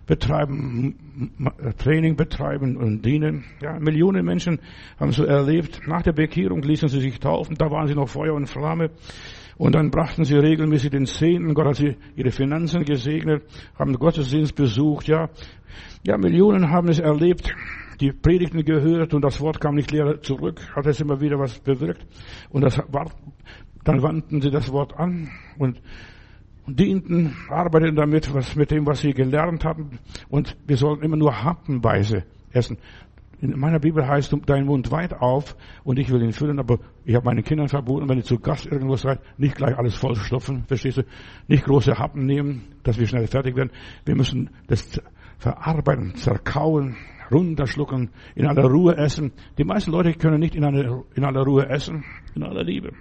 betreiben, Training betreiben und dienen. Ja, Millionen Menschen haben so erlebt. Nach der Bekehrung ließen sie sich taufen. Da waren sie noch Feuer und Flamme. Und dann brachten sie regelmäßig den Zehnten. Gott hat sie ihre Finanzen gesegnet, haben Gottesdienst besucht. Ja, ja, Millionen haben es erlebt. Die Predigten gehört und das Wort kam nicht leer zurück. Hat es immer wieder was bewirkt. Und das war, dann wandten sie das Wort an und dienten, arbeiteten damit, was, mit dem, was sie gelernt hatten. Und wir sollten immer nur happenweise essen. In meiner Bibel heißt, dein Mund weit auf und ich will ihn füllen, aber ich habe meinen Kindern verboten, wenn ihr zu Gast irgendwo seid, nicht gleich alles vollstopfen, verstehst du? Nicht große Happen nehmen, dass wir schnell fertig werden. Wir müssen das verarbeiten, zerkauen, runterschlucken, in aller Ruhe essen. Die meisten Leute können nicht in aller, in aller Ruhe essen, in aller Liebe.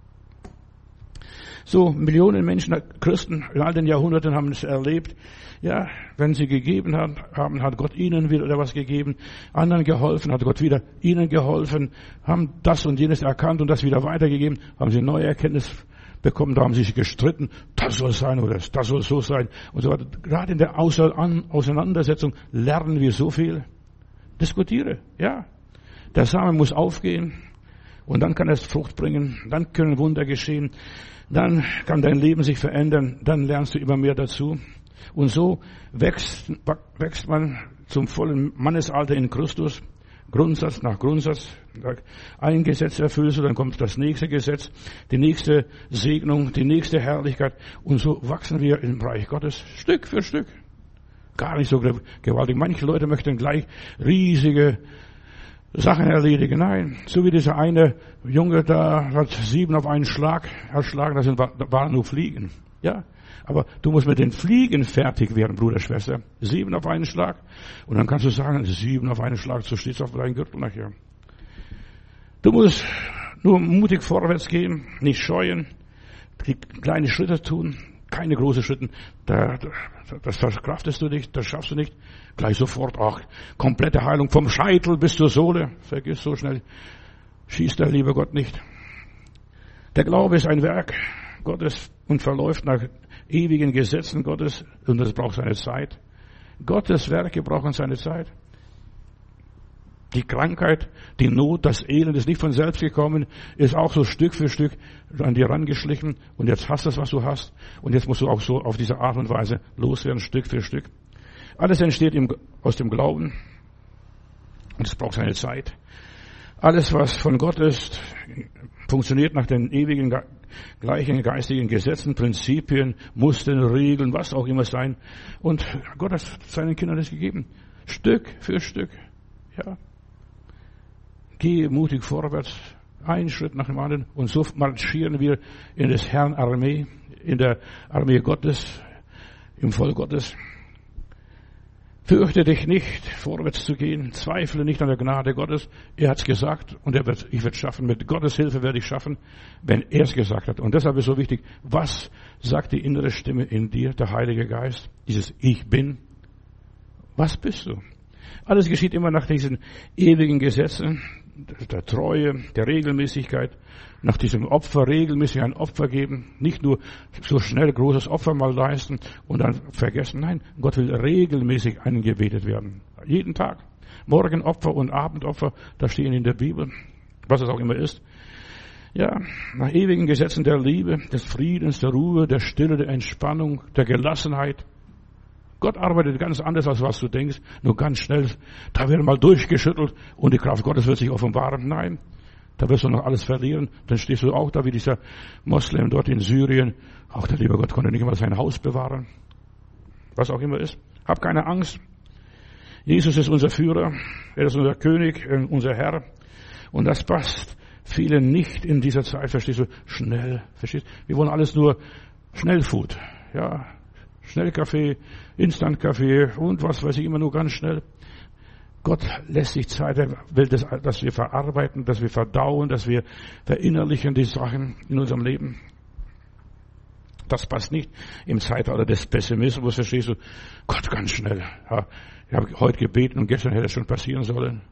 So, Millionen Menschen, Christen in all den Jahrhunderten haben es erlebt. Ja, wenn sie gegeben haben, hat Gott ihnen wieder was gegeben. Anderen geholfen, hat Gott wieder ihnen geholfen. Haben das und jenes erkannt und das wieder weitergegeben. Haben sie neue Erkenntnis bekommen. Da haben sie sich gestritten. Das soll sein oder das soll so sein. Und so weiter. Gerade in der Auseinandersetzung lernen wir so viel. Diskutiere, ja. Der Samen muss aufgehen. Und dann kann es Frucht bringen. Dann können Wunder geschehen. Dann kann dein Leben sich verändern. Dann lernst du immer mehr dazu. Und so wächst, wächst man zum vollen Mannesalter in Christus. Grundsatz nach Grundsatz. Ein Gesetz erfüllst du, dann kommt das nächste Gesetz, die nächste Segnung, die nächste Herrlichkeit. Und so wachsen wir im Reich Gottes Stück für Stück. Gar nicht so gewaltig. Manche Leute möchten gleich riesige Sachen erledigen. Nein, so wie dieser eine Junge da hat sieben auf einen Schlag erschlagen, das waren nur Fliegen. Ja, aber du musst mit den Fliegen fertig werden, Bruder, Schwester. Sieben auf einen Schlag. Und dann kannst du sagen, sieben auf einen Schlag, so steht's auf deinem Gürtel nachher. Du musst nur mutig vorwärts gehen, nicht scheuen, die kleine Schritte tun, keine großen Schritte. Da, das verkraftest du nicht, das schaffst du nicht. Gleich sofort, ach, komplette Heilung vom Scheitel bis zur Sohle. Vergiss so schnell, schießt der liebe Gott nicht. Der Glaube ist ein Werk Gottes und verläuft nach ewigen Gesetzen Gottes und das braucht seine Zeit. Gottes Werke brauchen seine Zeit. Die Krankheit, die Not, das Elend ist nicht von selbst gekommen, ist auch so Stück für Stück an dir rangeschlichen und jetzt hast du es, was du hast und jetzt musst du auch so auf diese Art und Weise loswerden, Stück für Stück. Alles entsteht im, aus dem Glauben und es braucht seine Zeit. Alles, was von Gott ist, funktioniert nach den ewigen, gleichen geistigen Gesetzen, Prinzipien, Mustern, Regeln, was auch immer sein. Und Gott hat seinen Kindern das gegeben. Stück für Stück. Ja. Gehe mutig vorwärts, einen Schritt nach dem anderen und so marschieren wir in des Herrn Armee, in der Armee Gottes, im Volk Gottes. Fürchte dich nicht, vorwärts zu gehen, zweifle nicht an der Gnade Gottes. Er hat's gesagt und er wird, ich werde schaffen. Mit Gottes Hilfe werde ich schaffen, wenn er es gesagt hat. Und deshalb ist so wichtig, was sagt die innere Stimme in dir, der Heilige Geist? Dieses Ich bin. Was bist du? Alles geschieht immer nach diesen ewigen Gesetzen, der Treue, der Regelmäßigkeit, nach diesem Opfer regelmäßig ein Opfer geben, nicht nur so schnell großes Opfer mal leisten und dann vergessen. Nein, Gott will regelmäßig angebetet werden. Jeden Tag. Morgenopfer und Abendopfer, das stehen in der Bibel, was es auch immer ist. Ja, nach ewigen Gesetzen der Liebe, des Friedens, der Ruhe, der Stille, der Entspannung, der Gelassenheit. Gott arbeitet ganz anders, als was du denkst. Nur ganz schnell, da wird mal durchgeschüttelt und die Kraft Gottes wird sich offenbaren. Nein, da wirst du noch alles verlieren. Dann stehst du auch da wie dieser Moslem dort in Syrien. Auch der liebe Gott konnte nicht mal sein Haus bewahren. Was auch immer ist. Hab keine Angst. Jesus ist unser Führer. Er ist unser König, unser Herr. Und das passt vielen nicht in dieser Zeit. Verstehst du? Schnell. Verstehst du? Wir wollen alles nur Schnellfood. Ja. Schnellkaffee, Instantkaffee und was weiß ich, immer nur ganz schnell. Gott lässt sich Zeit, er will, das, dass wir verarbeiten, dass wir verdauen, dass wir verinnerlichen die Sachen in unserem Leben. Das passt nicht im Zeitalter des Pessimismus, verstehst du? Gott, ganz schnell. Ja, ich habe heute gebeten und gestern hätte es schon passieren sollen.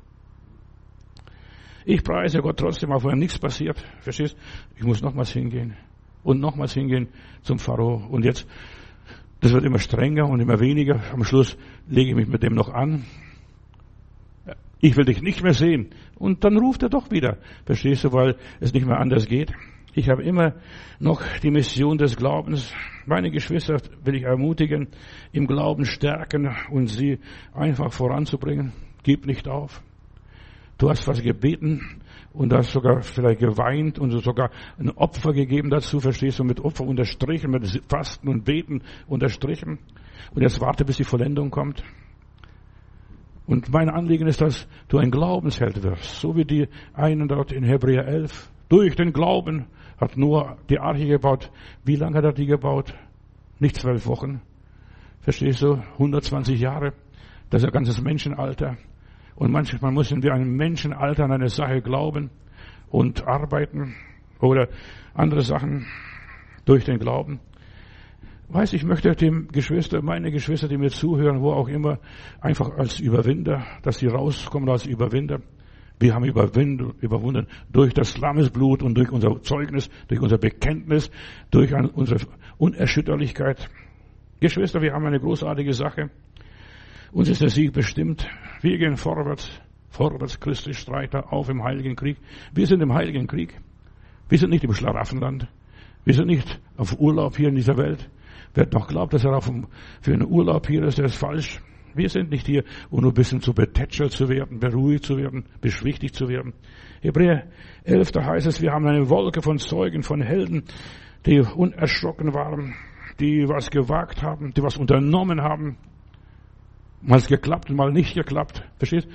Ich preise Gott trotzdem, auch wenn nichts passiert, verstehst du? Ich muss nochmals hingehen und nochmals hingehen zum Pharao und jetzt das wird immer strenger und immer weniger. Am Schluss lege ich mich mit dem noch an. Ich will dich nicht mehr sehen. Und dann ruft er doch wieder. Verstehst du, weil es nicht mehr anders geht. Ich habe immer noch die Mission des Glaubens. Meine Geschwister will ich ermutigen, im Glauben stärken und sie einfach voranzubringen. Gib nicht auf. Du hast was gebeten und hast sogar vielleicht geweint und sogar ein Opfer gegeben dazu, verstehst du, mit Opfer unterstrichen, mit Fasten und Beten unterstrichen. Und jetzt warte, bis die Vollendung kommt. Und mein Anliegen ist, dass du ein Glaubensheld wirst, so wie die einen dort in Hebräer elf. Durch den Glauben hat Noah die Arche gebaut. Wie lange hat er die gebaut? Nicht zwölf Wochen. Verstehst du? hundertzwanzig Jahre. Das ist ein ganzes Menschenalter. Und manchmal müssen wir einem Menschenalter an eine Sache glauben und arbeiten oder andere Sachen durch den Glauben. Weiß, ich möchte dem Geschwister, meine Geschwister, die mir zuhören, wo auch immer, einfach als Überwinder, dass sie rauskommen als Überwinder. Wir haben überwunden durch das Lammesblut und durch unser Zeugnis, durch unser Bekenntnis, durch unsere Unerschütterlichkeit. Geschwister, wir haben eine großartige Sache. Uns ist der Sieg bestimmt. Wir gehen vorwärts, vorwärts, Christus Streiter, auf im Heiligen Krieg. Wir sind im Heiligen Krieg. Wir sind nicht im Schlaraffenland. Wir sind nicht auf Urlaub hier in dieser Welt. Wer noch glaubt, dass er auf für einen Urlaub hier ist, der ist falsch. Wir sind nicht hier, um nur ein bisschen zu betätschelt zu werden, beruhigt zu werden, beschwichtigt zu werden. Hebräer elf, da heißt es, wir haben eine Wolke von Zeugen, von Helden, die unerschrocken waren, die was gewagt haben, die was unternommen haben. Mal geklappt und mal nicht geklappt. Verstehst?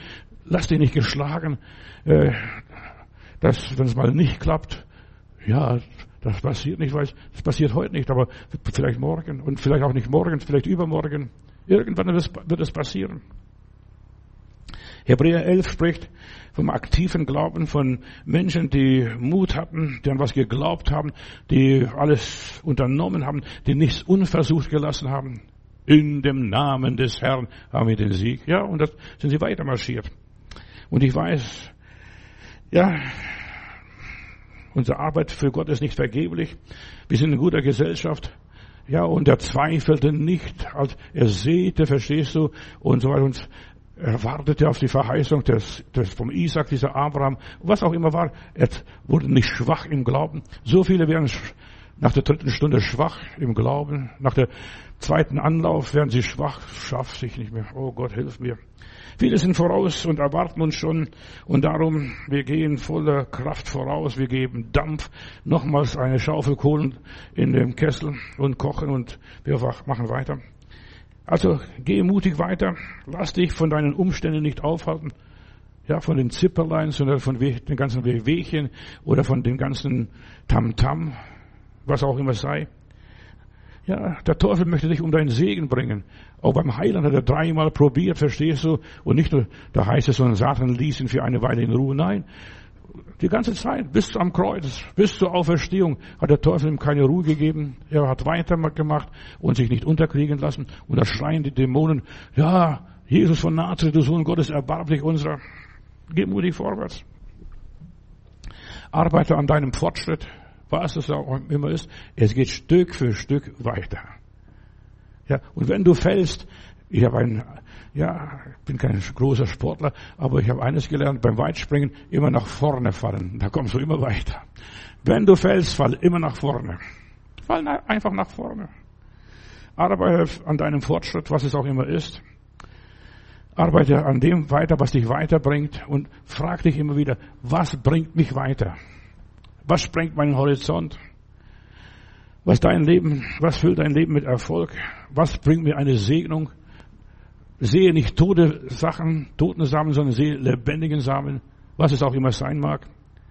Lass dich nicht geschlagen, äh, dass, wenn es mal nicht klappt, ja, das passiert nicht, weil das passiert heute nicht, aber vielleicht morgen und vielleicht auch nicht morgen, vielleicht übermorgen. Irgendwann wird es, wird es passieren. Hebräer elf spricht vom aktiven Glauben von Menschen, die Mut hatten, die an was geglaubt haben, die alles unternommen haben, die nichts unversucht gelassen haben. In dem Namen des Herrn haben wir den Sieg. Ja, und das sind sie weiter marschiert. Und ich weiß, ja, unsere Arbeit für Gott ist nicht vergeblich. Wir sind in guter Gesellschaft. Ja, und er zweifelte nicht, als er säte, verstehst du, und so weiter. Und er wartete auf die Verheißung des, des vom Isaac, dieser Abraham, was auch immer war. Er wurde nicht schwach im Glauben. So viele werden nach der dritten Stunde schwach im Glauben. Nach der zweiten Anlauf werden sie schwach, schafft sich nicht mehr. Oh Gott, hilf mir. Viele sind voraus und erwarten uns schon. Und darum, wir gehen voller Kraft voraus. Wir geben Dampf, nochmals eine Schaufel Kohlen in den Kessel und kochen und wir machen weiter. Also, geh mutig weiter. Lass dich von deinen Umständen nicht aufhalten. Ja, von den Zipperlein, sondern von den ganzen Wehwehchen oder von dem ganzen Tamtam, was auch immer sei. Ja, der Teufel möchte dich um deinen Segen bringen. Auch beim Heiland hat er dreimal probiert, verstehst du? Und nicht nur, da heißt es, sondern Satan ließ ihn für eine Weile in Ruhe. Nein, die ganze Zeit, bis am Kreuz, bis zur Auferstehung, hat der Teufel ihm keine Ruhe gegeben. Er hat weitergemacht und sich nicht unterkriegen lassen. Und da schreien die Dämonen, ja, Jesus von Nazareth, du Sohn Gottes, erbarm dich unserer. Geh mutig vorwärts. Arbeite an deinem Fortschritt. Was es auch immer ist, es geht Stück für Stück weiter. Ja, und wenn du fällst, ich habe ein, ja, ich bin kein großer Sportler, aber ich habe eines gelernt, beim Weitspringen immer nach vorne fallen. Da kommst du immer weiter. Wenn du fällst, fall immer nach vorne. Fall einfach nach vorne. Arbeite an deinem Fortschritt, was es auch immer ist. Arbeite an dem weiter, was dich weiterbringt und frag dich immer wieder, was bringt mich weiter? Was sprengt meinen Horizont? Was dein Leben, was füllt dein Leben mit Erfolg? Was bringt mir eine Segnung? Sehe nicht tote Sachen, toten Samen, sondern sehe lebendigen Samen, was es auch immer sein mag.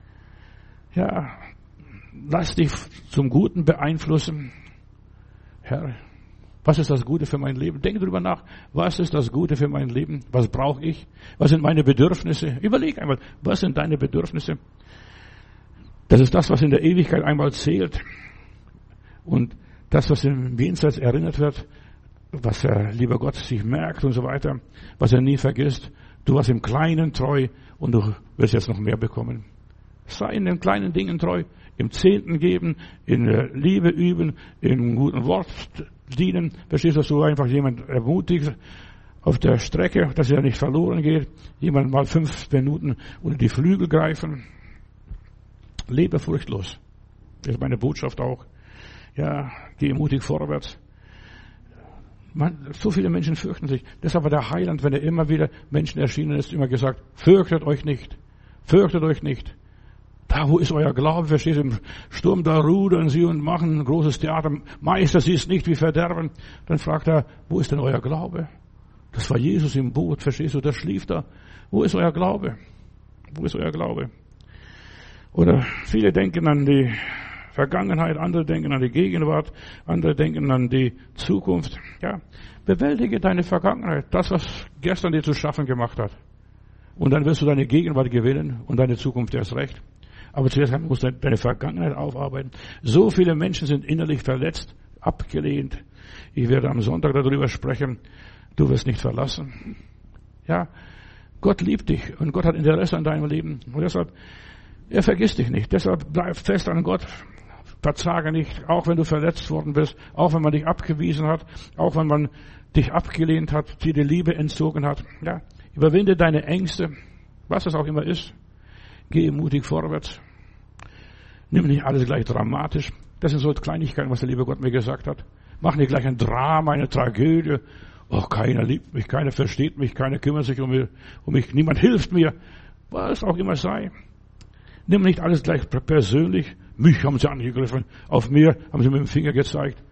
Ja, lass dich zum Guten beeinflussen. Herr, was ist das Gute für mein Leben? Denke darüber nach. Was ist das Gute für mein Leben? Was brauche ich? Was sind meine Bedürfnisse? Überleg einmal, was sind deine Bedürfnisse? Das ist das, was in der Ewigkeit einmal zählt. Und das, was im Jenseits erinnert wird, was der liebe Gott sich merkt und so weiter, was er nie vergisst. Du warst im Kleinen treu und du wirst jetzt noch mehr bekommen. Sei in den kleinen Dingen treu, im Zehnten geben, in der Liebe üben, in guten Wort dienen. Verstehst du, dass du einfach jemand ermutigst auf der Strecke, dass er nicht verloren geht. Jemand mal fünf Minuten unter die Flügel greifen. Lebe furchtlos. Das ist meine Botschaft auch. Ja, geh mutig vorwärts. Man, so viele Menschen fürchten sich. Deshalb war der Heiland, wenn er immer wieder Menschen erschienen ist, immer gesagt, fürchtet euch nicht. Fürchtet euch nicht. Da, wo ist euer Glaube? Verstehst du, im Sturm, da rudern sie und machen ein großes Theater. Meister, sie ist nicht wie Verderben. Dann fragt er, wo ist denn euer Glaube? Das war Jesus im Boot, verstehst du, der schlief da. Wo ist euer Glaube? Wo ist euer Glaube? Oder viele denken an die Vergangenheit, andere denken an die Gegenwart, andere denken an die Zukunft. Ja, bewältige deine Vergangenheit, das, was gestern dir zu schaffen gemacht hat. Und dann wirst du deine Gegenwart gewinnen und deine Zukunft erst recht. Aber zuerst musst du deine Vergangenheit aufarbeiten. So viele Menschen sind innerlich verletzt, abgelehnt. Ich werde am Sonntag darüber sprechen. Du wirst nicht verlassen. Ja, Gott liebt dich und Gott hat Interesse an deinem Leben. Und deshalb, er vergisst dich nicht. Deshalb bleib fest an Gott. Verzage nicht, auch wenn du verletzt worden bist, auch wenn man dich abgewiesen hat, auch wenn man dich abgelehnt hat, dir die Liebe entzogen hat. Ja, überwinde deine Ängste, was es auch immer ist. Geh mutig vorwärts. Nimm nicht alles gleich dramatisch. Das sind so Kleinigkeiten, was der liebe Gott mir gesagt hat. Mach nicht gleich ein Drama, eine Tragödie. Oh, keiner liebt mich, keiner versteht mich, keiner kümmert sich um mich, um mich, niemand hilft mir. Was auch immer sei. Nimm nicht alles gleich persönlich. Mich haben sie angegriffen. Auf mir haben sie mit dem Finger gezeigt.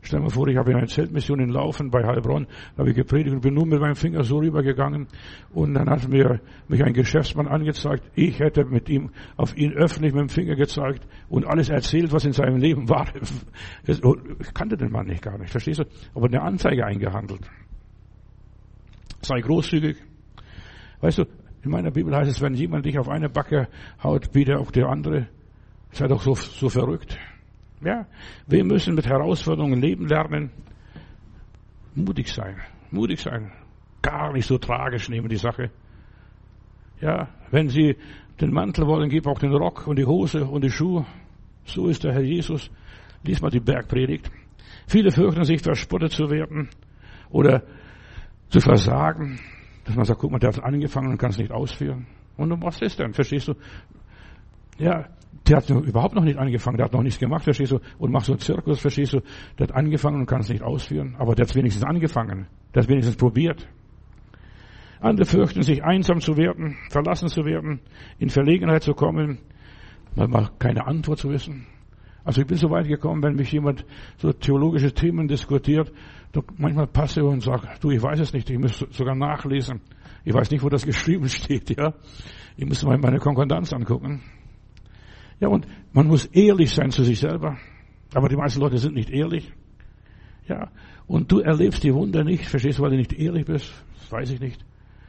Stell dir mal vor, ich habe eine Zeltmission in Laufen bei Heilbronn, da habe ich gepredigt und bin nur mit meinem Finger so rübergegangen. Und dann hat mir mich ein Geschäftsmann angezeigt. Ich hätte mit ihm auf ihn öffentlich mit dem Finger gezeigt und alles erzählt, was in seinem Leben war. Ich kannte den Mann nicht gar nicht, verstehst du? Aber eine Anzeige eingehandelt. Sei großzügig. Weißt du, in meiner Bibel heißt es, wenn jemand dich auf eine Backe haut, biete auch die andere. Sei doch so, so verrückt. Ja, wir müssen mit Herausforderungen leben lernen. Mutig sein, mutig sein. Gar nicht so tragisch nehmen die Sache. Ja, wenn Sie den Mantel wollen, gib auch den Rock und die Hose und die Schuhe. So ist der Herr Jesus. Lies mal die Bergpredigt. Viele fürchten sich, verspottet zu werden oder zu versagen. Dass man sagt, guck mal, der hat angefangen und kann es nicht ausführen. Und was ist denn? Verstehst du? Ja, der hat überhaupt noch nicht angefangen, der hat noch nichts gemacht, verstehst du? Und macht so einen Zirkus, verstehst du? Der hat angefangen und kann es nicht ausführen. Aber der hat wenigstens angefangen. Der hat wenigstens probiert. Andere fürchten sich, einsam zu werden, verlassen zu werden, in Verlegenheit zu kommen, mal keine Antwort zu wissen. Also ich bin so weit gekommen, wenn mich jemand so theologische Themen diskutiert, doch manchmal passe und sage, du, ich weiß es nicht, ich muss sogar nachlesen. Ich weiß nicht, wo das geschrieben steht, ja. Ich muss mal meine Konkordanz angucken. Ja, und man muss ehrlich sein zu sich selber. Aber die meisten Leute sind nicht ehrlich. Ja, und du erlebst die Wunder nicht, verstehst du, weil du nicht ehrlich bist? Das weiß ich nicht.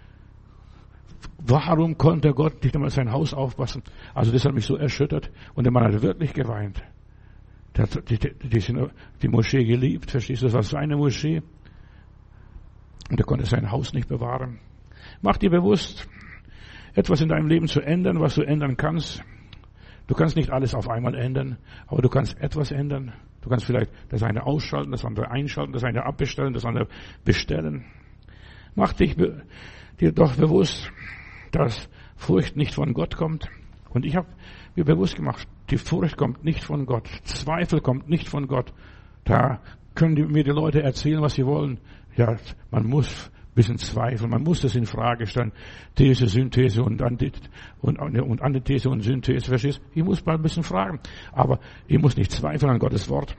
Warum konnte Gott nicht einmal sein Haus aufpassen? Also das hat mich so erschüttert. Und der Mann hat wirklich geweint. Der hat die, die, die, die Moschee geliebt, verstehst du, das war seine Moschee. Und er konnte sein Haus nicht bewahren. Mach dir bewusst, etwas in deinem Leben zu ändern, was du ändern kannst. Du kannst nicht alles auf einmal ändern, aber du kannst etwas ändern. Du kannst vielleicht das eine ausschalten, das andere einschalten, das eine abbestellen, das andere bestellen. Mach dich be- dir doch bewusst, dass Furcht nicht von Gott kommt. Und ich habe mir bewusst gemacht, die Furcht kommt nicht von Gott. Zweifel kommt nicht von Gott. Da können die, mir die Leute erzählen, was sie wollen. Ja, man muss ein bisschen zweifeln, man muss das in Frage stellen. These, Synthese und, Antith- und, und Antithese und Synthese, verstehst du? Ich muss mal ein bisschen fragen. Aber ich muss nicht zweifeln an Gottes Wort.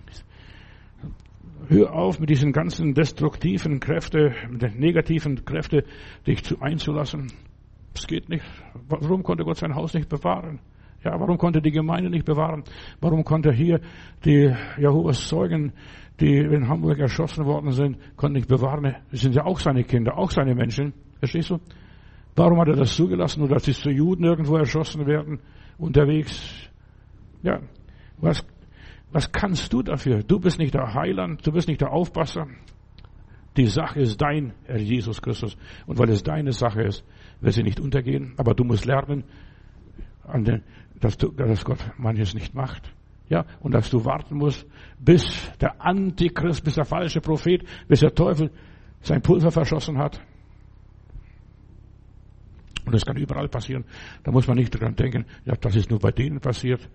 Hör auf mit diesen ganzen destruktiven Kräften, mit den negativen Kräften, dich zu einzulassen. Das geht nicht. Warum konnte Gott sein Haus nicht bewahren? Ja, warum konnte die Gemeinde nicht bewahren? Warum konnte hier die Jehovas Zeugen, die in Hamburg erschossen worden sind, konnten nicht bewahren? Das sind ja auch seine Kinder, auch seine Menschen. Verstehst du? Warum hat er das zugelassen, nur dass die zu Juden irgendwo erschossen werden, unterwegs? Ja, was, was kannst du dafür? Du bist nicht der Heiland, du bist nicht der Aufpasser. Die Sache ist dein, Herr Jesus Christus. Und weil es deine Sache ist, wird sie nicht untergehen. Aber du musst lernen, an den, dass, du, dass Gott manches nicht macht. Ja, und dass du warten musst, bis der Antichrist, bis der falsche Prophet, bis der Teufel sein Pulver verschossen hat. Und das kann überall passieren. Da muss man nicht dran denken, ja, das ist nur bei denen passiert.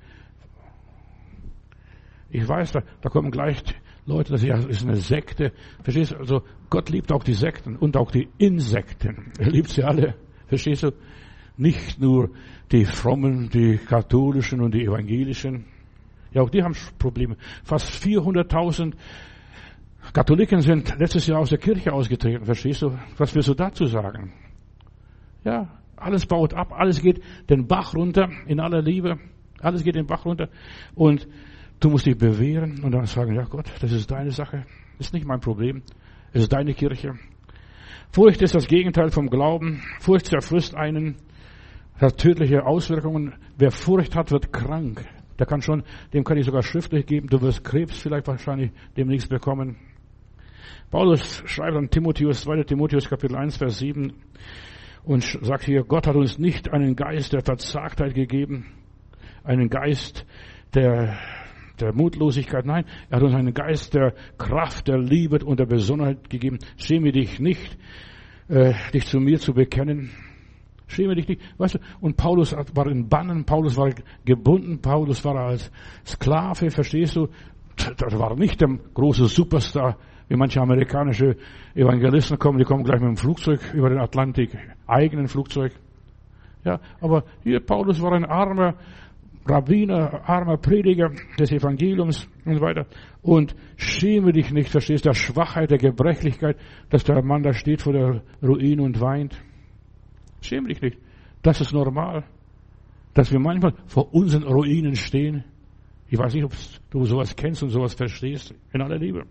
Ich weiß, da, da kommen gleich Leute, das ist eine Sekte. Verstehst du? Also Gott liebt auch die Sekten und auch die Insekten. Er liebt sie alle. Verstehst du? Nicht nur die Frommen, die Katholischen und die Evangelischen. Ja, auch die haben Probleme. Fast vierhunderttausend Katholiken sind letztes Jahr aus der Kirche ausgetreten. Verstehst du? Was willst du dazu sagen? Ja, alles baut ab, alles geht den Bach runter in aller Liebe. Alles geht den Bach runter. Und du musst dich bewähren und dann sagen, ja Gott, das ist deine Sache. Das ist nicht mein Problem. Es ist deine Kirche. Furcht ist das Gegenteil vom Glauben. Furcht zerfrisst einen, hat tödliche Auswirkungen. Wer Furcht hat, wird krank. Der kann schon, dem kann ich sogar schriftlich geben, du wirst Krebs vielleicht wahrscheinlich demnächst bekommen. Paulus schreibt an Timotheus, zweiter Timotheus Kapitel eins, Vers sieben und sagt hier, Gott hat uns nicht einen Geist der Verzagtheit gegeben, einen Geist der, der Mutlosigkeit, nein, er hat uns einen Geist der Kraft, der Liebe und der Besonnenheit gegeben. Schäme dich nicht, äh, dich zu mir zu bekennen. Schäme dich nicht, weißt du, und Paulus war in Bannen, Paulus war gebunden, Paulus war als Sklave, verstehst du, das war nicht der große Superstar, wie manche amerikanische Evangelisten kommen, die kommen gleich mit dem Flugzeug über den Atlantik, eigenen Flugzeug, ja, aber hier, Paulus war ein armer Rabbiner, armer Prediger des Evangeliums und so weiter. Und schäme dich nicht, verstehst du, der Schwachheit, der Gebrechlichkeit, dass der Mann da steht vor der Ruine und weint. Schäme dich nicht. Das ist normal, dass wir manchmal vor unseren Ruinen stehen. Ich weiß nicht, ob du sowas kennst und sowas verstehst. In aller Liebe.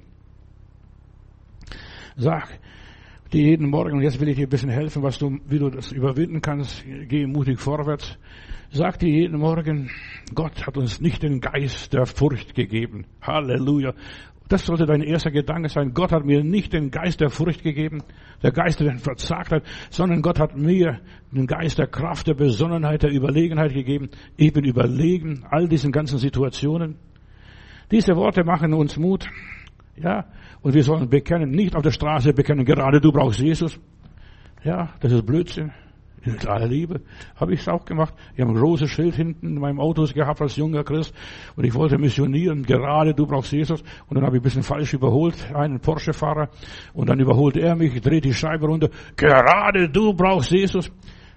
Sag dir jeden Morgen, und jetzt will ich dir ein bisschen helfen, was du, wie du das überwinden kannst. Geh mutig vorwärts. Sag dir jeden Morgen, Gott hat uns nicht den Geist der Furcht gegeben. Halleluja. Das sollte dein erster Gedanke sein. Gott hat mir nicht den Geist der Furcht gegeben, der Geist der Verzagtheit, sondern Gott hat mir den Geist der Kraft, der Besonnenheit, der Überlegenheit gegeben. Ich bin überlegen all diesen ganzen Situationen. Diese Worte machen uns Mut. Ja, und wir sollen bekennen, nicht auf der Straße bekennen, gerade du brauchst Jesus. Ja, das ist Blödsinn. In aller Liebe habe ich es auch gemacht. Ich habe ein großes Schild hinten in meinem Auto gehabt als junger Christ und ich wollte missionieren. Gerade du brauchst Jesus. Und dann habe ich ein bisschen falsch überholt, einen Porsche-Fahrer. Und dann überholt er mich, dreht die Scheibe runter. Gerade du brauchst Jesus.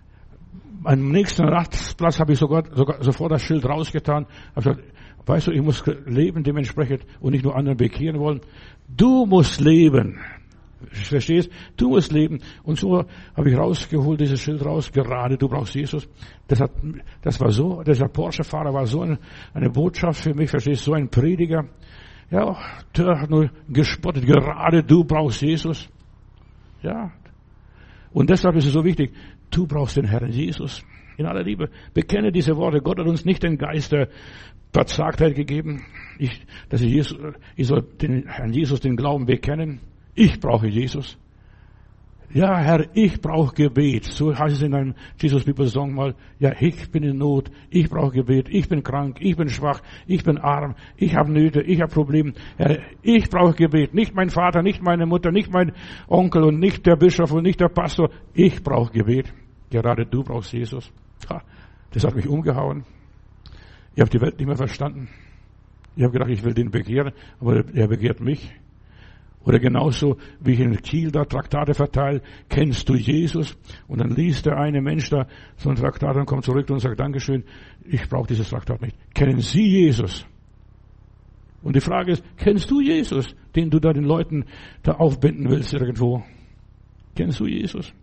Am nächsten Rastplatz habe ich sogar, sogar sofort das Schild rausgetan. Habe gesagt, weißt du, ich muss leben dementsprechend und nicht nur anderen bekehren wollen. Du musst leben. Verstehst? Du musst leben. Und so habe ich rausgeholt, dieses Schild raus. Gerade du brauchst Jesus. Das hat, das war so, dieser Porsche-Fahrer war so eine, eine Botschaft für mich. Verstehst? So ein Prediger. Ja, der hat nur gespottet. Gerade du brauchst Jesus. Ja. Und deshalb ist es so wichtig. Du brauchst den Herrn Jesus. In aller Liebe. Bekenne diese Worte. Gott hat uns nicht den Geist der Verzagtheit gegeben. Ich, dass ich Jesus, ich soll den Herrn Jesus, den Glauben bekennen. Ich brauche Jesus. Ja, Herr, ich brauche Gebet. So heißt es in einem Jesus People Song mal. Ja, ich bin in Not. Ich brauche Gebet. Ich bin krank. Ich bin schwach. Ich bin arm. Ich habe Nöte. Ich habe Probleme. Herr, ich brauche Gebet. Nicht mein Vater, nicht meine Mutter, nicht mein Onkel und nicht der Bischof und nicht der Pastor. Ich brauche Gebet. Gerade du brauchst Jesus. Ha, das hat mich umgehauen. Ich habe die Welt nicht mehr verstanden. Ich habe gedacht, ich will den begehren, aber er begehrt mich. Oder genauso, wie ich in Kiel da Traktate verteile, kennst du Jesus? Und dann liest der eine Mensch da so ein Traktat und kommt zurück und sagt, Dankeschön, ich brauche dieses Traktat nicht. Kennen Sie Jesus? Und die Frage ist, kennst du Jesus, den du da den Leuten da aufbinden willst irgendwo? Kennst du Jesus?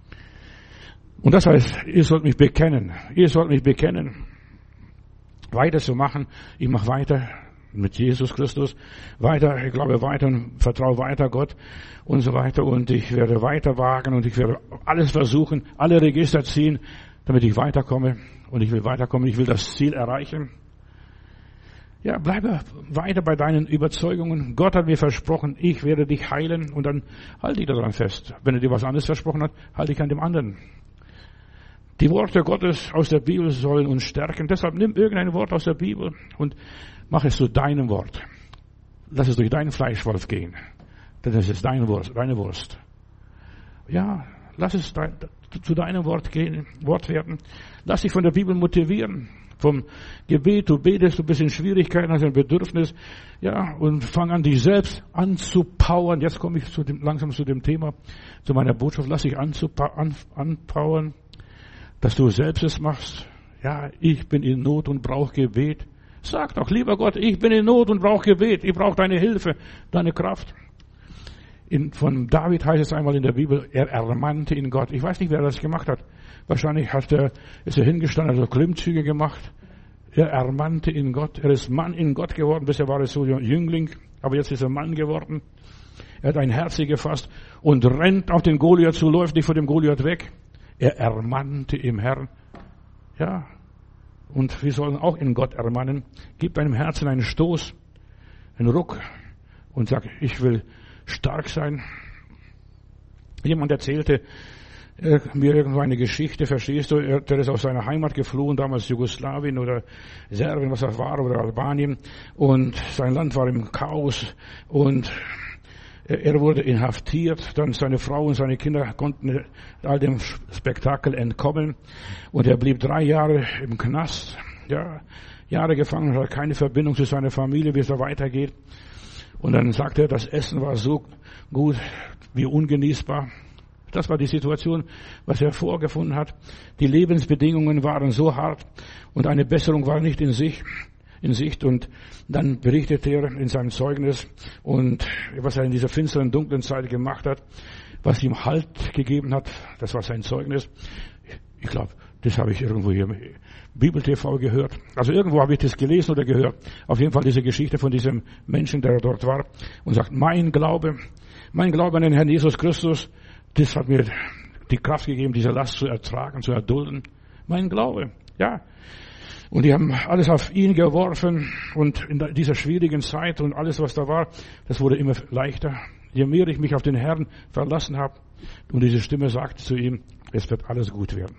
Und das heißt, ihr sollt mich bekennen. Ihr sollt mich bekennen. Weiter zu machen. Ich mache weiter mit Jesus Christus, weiter, ich glaube weiter und vertraue weiter Gott und so weiter und ich werde weiter wagen und ich werde alles versuchen, alle Register ziehen, damit ich weiterkomme und ich will weiterkommen, ich will das Ziel erreichen. Ja, bleibe weiter bei deinen Überzeugungen. Gott hat mir versprochen, ich werde dich heilen und dann halte ich daran fest. Wenn er dir was anderes versprochen hat, halte ich an dem anderen. Die Worte Gottes aus der Bibel sollen uns stärken. Deshalb nimm irgendein Wort aus der Bibel und mach es zu deinem Wort. Lass es durch deinen Fleischwolf gehen. Denn das ist deine Wurst. Deine Wurst. Ja, lass es dein, zu deinem Wort gehen, Wort werden. Lass dich von der Bibel motivieren. Vom Gebet, du betest, du bist in Schwierigkeiten, hast ein Bedürfnis. Ja, und fang an, dich selbst anzupowern. Jetzt komme ich zu dem, langsam zu dem Thema, zu meiner Botschaft. Lass dich anzupowern. An, dass du selbst es machst. Ja, ich bin in Not und brauche Gebet. Sag doch, lieber Gott, ich bin in Not und brauche Gebet. Ich brauche deine Hilfe, deine Kraft. In, von David heißt es einmal in der Bibel, er ermannte in Gott. Ich weiß nicht, wer das gemacht hat. Wahrscheinlich hat er, ist er hingestanden, also Klimmzüge gemacht. Er ermannte in Gott. Er ist Mann in Gott geworden. Bisher war er so Jüngling, aber jetzt ist er Mann geworden. Er hat ein Herz gefasst und rennt auf den Goliath zu, läuft nicht vor dem Goliath weg. Er ermannte im Herrn. Ja. Und wir sollen auch in Gott ermannen. Gib deinem Herzen einen Stoß, einen Ruck und sag, ich will stark sein. Jemand erzählte äh, mir irgendwo eine Geschichte, verstehst du, er, der ist aus seiner Heimat geflohen, damals Jugoslawien oder Serbien, was das war, oder Albanien. Und sein Land war im Chaos und er wurde inhaftiert, dann seine Frau und seine Kinder konnten all dem Spektakel entkommen und er blieb drei Jahre im Knast, ja, Jahre gefangen, hat keine Verbindung zu seiner Familie, wie es da weitergeht. Und dann sagte er, das Essen war so gut wie ungenießbar. Das war die Situation, was er vorgefunden hat. Die Lebensbedingungen waren so hart und eine Besserung war nicht in sich, in Sicht. Und dann berichtet er in seinem Zeugnis und was er in dieser finsteren, dunklen Zeit gemacht hat, was ihm Halt gegeben hat, das war sein Zeugnis. Ich glaube, das habe ich irgendwo hier im Bibel-T V gehört. Also irgendwo habe ich das gelesen oder gehört. Auf jeden Fall diese Geschichte von diesem Menschen, der dort war und sagt, mein Glaube, mein Glaube an den Herrn Jesus Christus, das hat mir die Kraft gegeben, diese Last zu ertragen, zu erdulden. Mein Glaube, ja. Und die haben alles auf ihn geworfen und in dieser schwierigen Zeit und alles, was da war, das wurde immer leichter. Je mehr ich mich auf den Herrn verlassen habe und diese Stimme sagte zu ihm, es wird alles gut werden.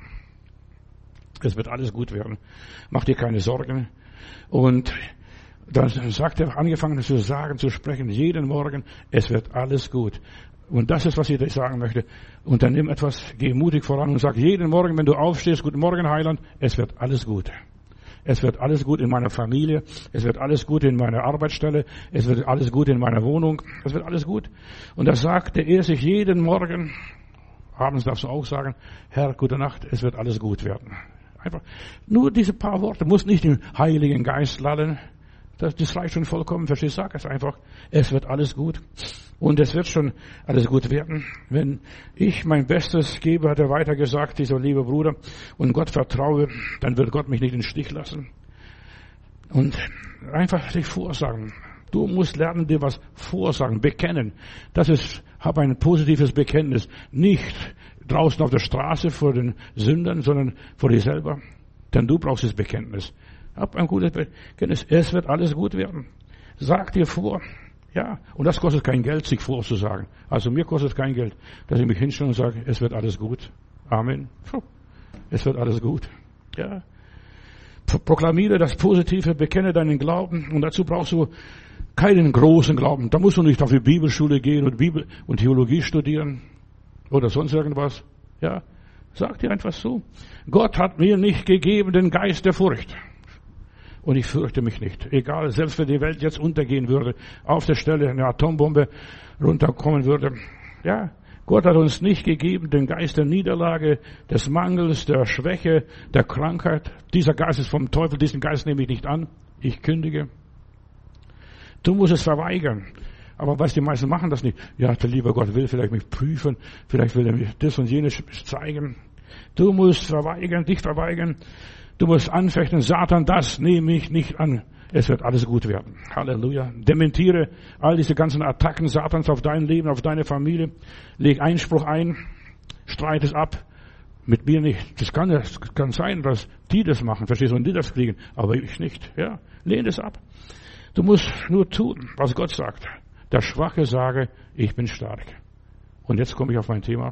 Es wird alles gut werden. Mach dir keine Sorgen. Und dann sagt er, angefangen zu sagen, zu sprechen, jeden Morgen, es wird alles gut. Und das ist, was ich dir sagen möchte. Unternimm etwas, geh mutig voran und sag jeden Morgen, wenn du aufstehst, guten Morgen, Heiland, es wird alles gut. Es wird alles gut in meiner Familie. Es wird alles gut in meiner Arbeitsstelle. Es wird alles gut in meiner Wohnung. Es wird alles gut. Und das sagte er sich jeden Morgen. Abends darfst du auch sagen, Herr, gute Nacht, es wird alles gut werden. Einfach nur diese paar Worte. Muss nicht im Heiligen Geist lallen. Das, das reicht schon vollkommen. Verstehst du? Sag es einfach. Es wird alles gut. Und es wird schon alles gut werden. Wenn ich mein Bestes gebe, hat er weiter gesagt, dieser liebe Bruder, und Gott vertraue, dann wird Gott mich nicht in den Stich lassen. Und einfach sich vorsagen. Du musst lernen, dir was vorsagen, bekennen. Das ist, hab ein positives Bekenntnis. Nicht draußen auf der Straße vor den Sündern, sondern vor dir selber. Denn du brauchst das Bekenntnis. Hab ein gutes Bekenntnis. Es wird alles gut werden. Sag dir vor. Ja, und das kostet kein Geld, sich vorzusagen. Also mir kostet es kein Geld, dass ich mich hinstelle und sage, es wird alles gut. Amen. Es wird alles gut. Ja. Proklamiere das Positive, bekenne deinen Glauben und dazu brauchst du keinen großen Glauben. Da musst du nicht auf die Bibelschule gehen und Bibel und Theologie studieren oder sonst irgendwas. Ja, sag dir einfach so. Gott hat mir nicht gegeben den Geist der Furcht. Und ich fürchte mich nicht. Egal, selbst wenn die Welt jetzt untergehen würde, auf der Stelle eine Atombombe runterkommen würde. Ja, Gott hat uns nicht gegeben den Geist der Niederlage, des Mangels, der Schwäche, der Krankheit. Dieser Geist ist vom Teufel, diesen Geist nehme ich nicht an. Ich kündige. Du musst es verweigern. Aber was die meisten machen das nicht. Ja, der liebe Gott will vielleicht mich prüfen, vielleicht will er mir das und jenes zeigen. Du musst verweigern, dich verweigern. Du musst anfechten, Satan, das nehme ich nicht an. Es wird alles gut werden. Halleluja. Dementiere all diese ganzen Attacken Satans auf dein Leben, auf deine Familie. Leg Einspruch ein, streite es ab. Mit mir nicht. Das kann, das kann sein, dass die das machen, verstehst du, und die das kriegen. Aber ich nicht. Ja, lehne es ab. Du musst nur tun, was Gott sagt. Der Schwache sage, ich bin stark. Und jetzt komme ich auf mein Thema.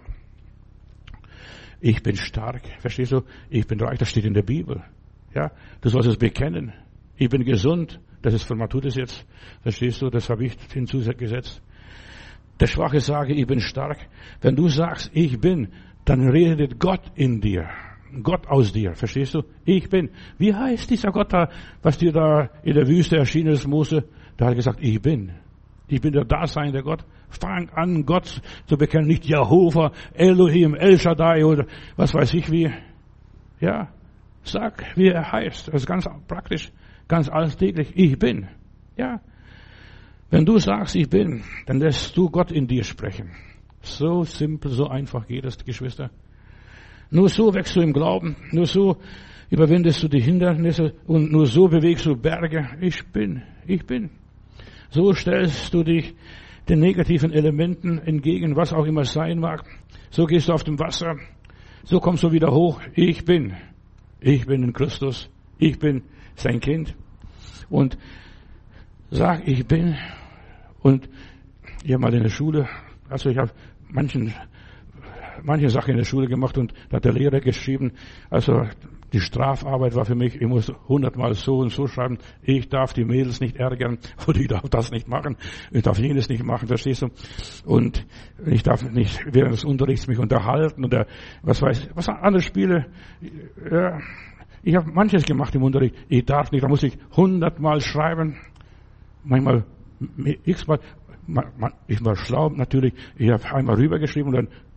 Ich bin stark, verstehst du? Ich bin reich, das steht in der Bibel. Ja, du sollst es bekennen. Ich bin gesund, das ist von Matthäus jetzt, verstehst du? Das habe ich hinzugesetzt. Der Schwache sage, ich bin stark. Wenn du sagst, ich bin, dann redet Gott in dir. Gott aus dir, verstehst du? Ich bin. Wie heißt dieser Gott da, was dir da in der Wüste erschienen ist, Mose? Da hat er gesagt, ich bin. Ich bin der Daseinende Gott. Fang an, Gott zu bekennen. Nicht Jehova, Elohim, El Shaddai oder was weiß ich wie. Ja, sag, wie er heißt. Das ist ganz praktisch, ganz alltäglich. Ich bin. Ja. Wenn du sagst, ich bin, dann lässt du Gott in dir sprechen. So simpel, so einfach geht es, Geschwister. Nur so wächst du im Glauben. Nur so überwindest du die Hindernisse und nur so bewegst du Berge. Ich bin, ich bin. So stellst du dich den negativen Elementen entgegen, was auch immer es sein mag. So gehst du auf dem Wasser. So kommst du wieder hoch. Ich bin. Ich bin in Christus. Ich bin sein Kind. Und sag, ich bin. Und ich habe mal in der Schule, also ich habe manchen, manche Sachen in der Schule gemacht und da hat der Lehrer geschrieben, also die Strafarbeit war für mich, ich muss hundertmal so und so schreiben, ich darf die Mädels nicht ärgern oder ich darf das nicht machen, ich darf jenes nicht machen, verstehst du? Und ich darf nicht während des Unterrichts mich unterhalten oder was weiß ich, was andere Spiele. Ja, ich habe manches gemacht im Unterricht, ich darf nicht, da muss ich hundertmal schreiben, manchmal x-mal, ich war schlau natürlich, ich habe einmal rübergeschrieben und dann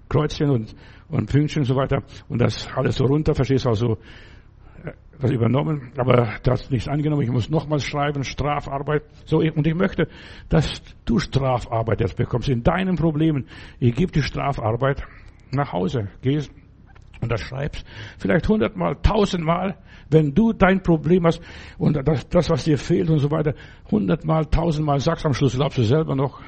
Kreuzchen und, und Pünktchen und so weiter. Und das alles so runter, verstehst du, also das übernommen, aber das nicht angenommen. Ich muss nochmals schreiben, Strafarbeit. So, und ich möchte, dass du Strafarbeit jetzt bekommst in deinen Problemen. Ich gebe die Strafarbeit nach Hause, gehst und das schreibst. Vielleicht hundertmal, tausendmal, wenn du dein Problem hast und das, das, was dir fehlt und so weiter, hundertmal, tausendmal sagst, am Schluss glaubst du selber noch.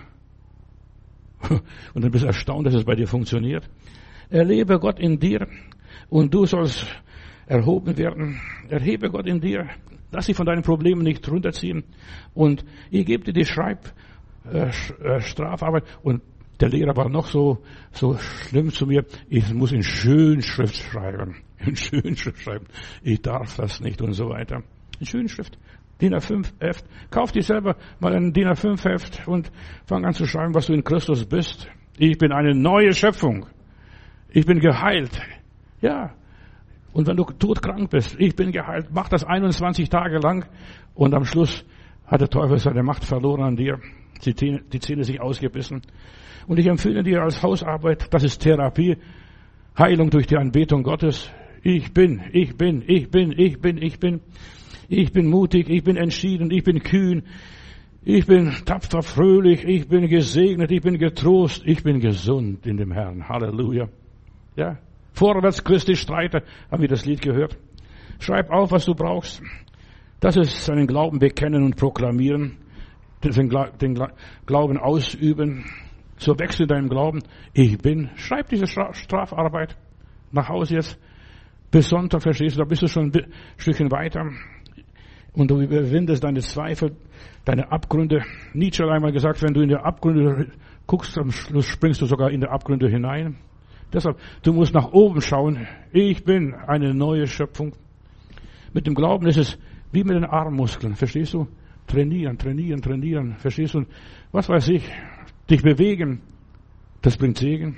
Und dann bist du erstaunt, dass es bei dir funktioniert. Erlebe Gott in dir und du sollst erhoben werden. Erhebe Gott in dir. Lass dich von deinen Problemen nicht runterziehen. Und ich gebe dir die Schreib, äh, Strafarbeit. Und der Lehrer war noch so, so schlimm zu mir. Ich muss in Schönschrift schreiben. In Schönschrift schreiben. Ich darf das nicht und so weiter. In Schönschrift. D I N A fünf Heft. Kauf dir selber mal ein D I N A fünf Heft und fang an zu schreiben, was du in Christus bist. Ich bin eine neue Schöpfung. Ich bin geheilt. Ja. Und wenn du todkrank bist, ich bin geheilt, mach das einundzwanzig Tage lang und am Schluss hat der Teufel seine Macht verloren an dir, die Zähne, die Zähne sich ausgebissen. Und ich empfehle dir als Hausarbeit, das ist Therapie, Heilung durch die Anbetung Gottes. Ich bin, ich bin, ich bin, ich bin, ich bin, ich bin mutig, ich bin entschieden, ich bin kühn, ich bin tapfer, fröhlich, ich bin gesegnet, ich bin getrost, ich bin gesund in dem Herrn. Halleluja. Ja. Vorwärts Christi Streiter, haben wir das Lied gehört. Schreib auf, was du brauchst. Das ist seinen Glauben bekennen und proklamieren, den Glauben ausüben. So wächst in deinem Glauben. Ich bin. Schreib diese Strafarbeit nach Hause jetzt. Bis Sonntag, verstehst du, da bist du schon ein Stückchen weiter. Und du überwindest deine Zweifel, deine Abgründe. Nietzsche hat einmal gesagt, wenn du in die Abgründe guckst, am Schluss springst du sogar in die Abgründe hinein. Deshalb, du musst nach oben schauen. Ich bin eine neue Schöpfung. Mit dem Glauben ist es wie mit den Armmuskeln. Verstehst du? Trainieren, trainieren, trainieren. Verstehst du? Was weiß ich? Dich bewegen. Das bringt Segen.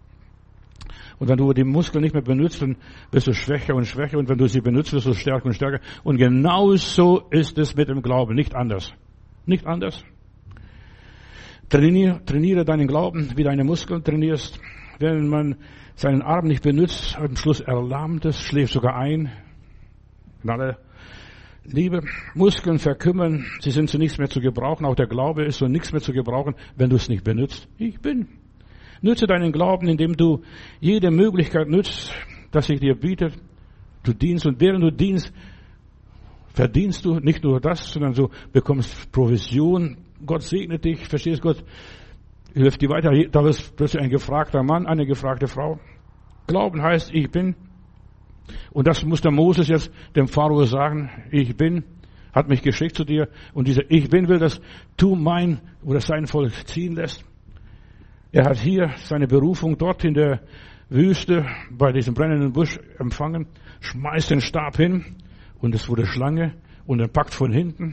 Und wenn du die Muskeln nicht mehr benutzt, dann bist du schwächer und schwächer. Und wenn du sie benutzt, wirst du stärker und stärker. Und genauso ist es mit dem Glauben. Nicht anders. Nicht anders. Trainiere, trainiere deinen Glauben, wie deine Muskeln trainierst. Wenn man seinen Arm nicht benutzt, am Schluss erlahmt es, schläft sogar ein. Alle Liebe, Muskeln verkümmern, sie sind zu nichts mehr zu gebrauchen. Auch der Glaube ist zu nichts mehr zu gebrauchen, wenn du es nicht benutzt. Ich bin. Nütze deinen Glauben, indem du jede Möglichkeit nützt, dass sich dir bietet. Du dienst und während du dienst, verdienst du nicht nur das, sondern du bekommst Provision. Gott segnet dich, verstehst Gott? Hilft dir weiter. Da bist plötzlich ein gefragter Mann, eine gefragte Frau. Glauben heißt, ich bin. Und das muss der Moses jetzt dem Pharao sagen. Ich bin, hat mich geschickt zu dir. Und dieser Ich bin will, dass du mein oder sein Volk ziehen lässt. Er hat hier seine Berufung dort in der Wüste bei diesem brennenden Busch empfangen. Schmeißt den Stab hin und es wurde Schlange und er packt von hinten.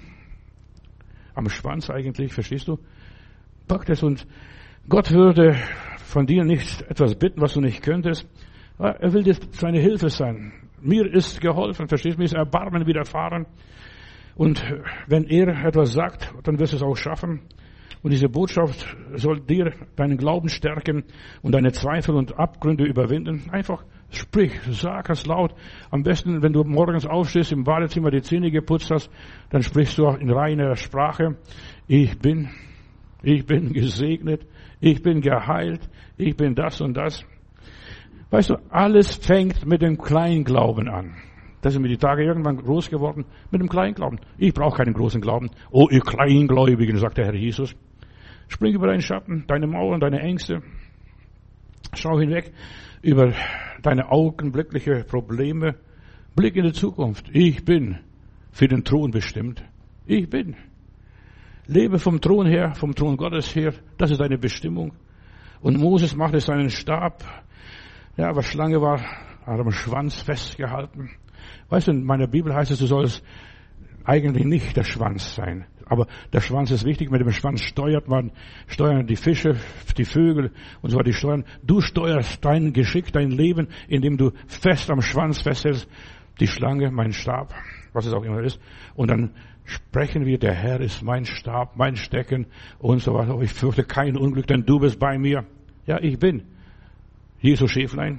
Am Schwanz eigentlich, verstehst du? Packt es und Gott würde von dir nicht etwas bitten, was du nicht könntest. Er will dir seine Hilfe sein. Mir ist geholfen, verstehst du? Mir ist Erbarmen widerfahren. Und wenn er etwas sagt, dann wirst du es auch schaffen. Und diese Botschaft soll dir deinen Glauben stärken und deine Zweifel und Abgründe überwinden. Einfach sprich, sag es laut. Am besten, wenn du morgens aufstehst, im Badezimmer die Zähne geputzt hast, dann sprichst du auch in reiner Sprache. Ich bin, ich bin gesegnet, ich bin geheilt, ich bin das und das. Weißt du, alles fängt mit dem Kleinglauben an. Das sind mir die Tage irgendwann groß geworden, mit dem Kleinglauben. Ich brauche keinen großen Glauben. Oh, ihr Kleingläubigen, sagt der Herr Jesus. Spring über deinen Schatten, deine Mauern, deine Ängste. Schau hinweg über deine augenblickliche Probleme. Blick in die Zukunft. Ich bin für den Thron bestimmt. Ich bin. Lebe vom Thron her, vom Thron Gottes her. Das ist deine Bestimmung. Und Moses machte seinen Stab. Ja, aber Schlange war am Schwanz festgehalten. Weißt du, in meiner Bibel heißt es, du sollst eigentlich nicht der Schwanz sein. Aber der Schwanz ist wichtig. Mit dem Schwanz steuert man, steuern die Fische, die Vögel und so weiter, die steuern. Du steuerst dein Geschick, dein Leben, indem du fest am Schwanz festhältst. Die Schlange, mein Stab, was es auch immer ist. Und dann sprechen wir, der Herr ist mein Stab, mein Stecken und so weiter. Ich fürchte kein Unglück, denn du bist bei mir. Ja, ich bin. Jesu Schäflein.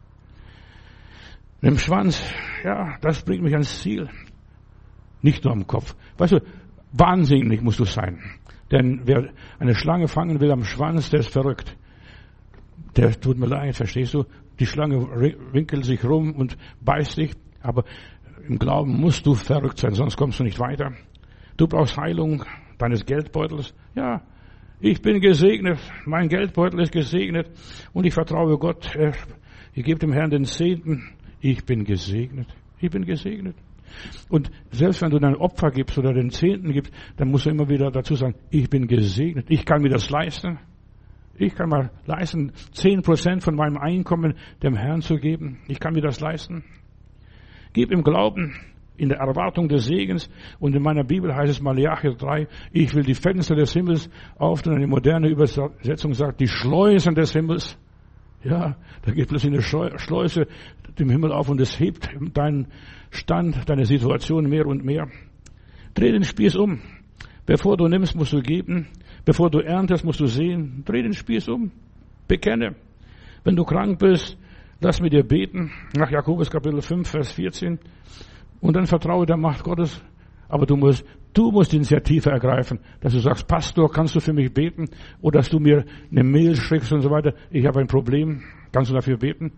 Mit dem Schwanz, ja, das bringt mich ans Ziel. Nicht nur am Kopf. Weißt du, wahnsinnig musst du sein. Denn wer eine Schlange fangen will am Schwanz, der ist verrückt. Der tut mir leid, verstehst du? Die Schlange winkelt sich rum und beißt dich. Aber im Glauben musst du verrückt sein, sonst kommst du nicht weiter. Du brauchst Heilung deines Geldbeutels. Ja, ich bin gesegnet. Mein Geldbeutel ist gesegnet. Und ich vertraue Gott. Ich gebe dem Herrn den Zehnten. Ich bin gesegnet. Ich bin gesegnet. Und selbst wenn du dein Opfer gibst oder den Zehnten gibst, dann musst du immer wieder dazu sagen, ich bin gesegnet. Ich kann mir das leisten. Ich kann mal leisten, zehn Prozent von meinem Einkommen dem Herrn zu geben. Ich kann mir das leisten. Gib im Glauben, in der Erwartung des Segens. Und in meiner Bibel heißt es Malachi drei, ich will die Fenster des Himmels öffnen. Eine moderne Übersetzung sagt, die Schleusen des Himmels. Ja, da geht plötzlich eine Schleuse dem Himmel auf und es hebt deinen Stand, deine Situation mehr und mehr. Dreh den Spieß um. Bevor du nimmst, musst du geben. Bevor du erntest, musst du sehen. Dreh den Spieß um. Bekenne. Wenn du krank bist, lass mit dir beten. Nach Jakobus Kapitel fünf, Vers vierzehn. Und dann vertraue der Macht Gottes. Aber du musst, du musst die Initiative ergreifen, dass du sagst, Pastor, kannst du für mich beten? Oder dass du mir eine Mail schickst und so weiter. Ich habe ein Problem. Kannst du dafür beten?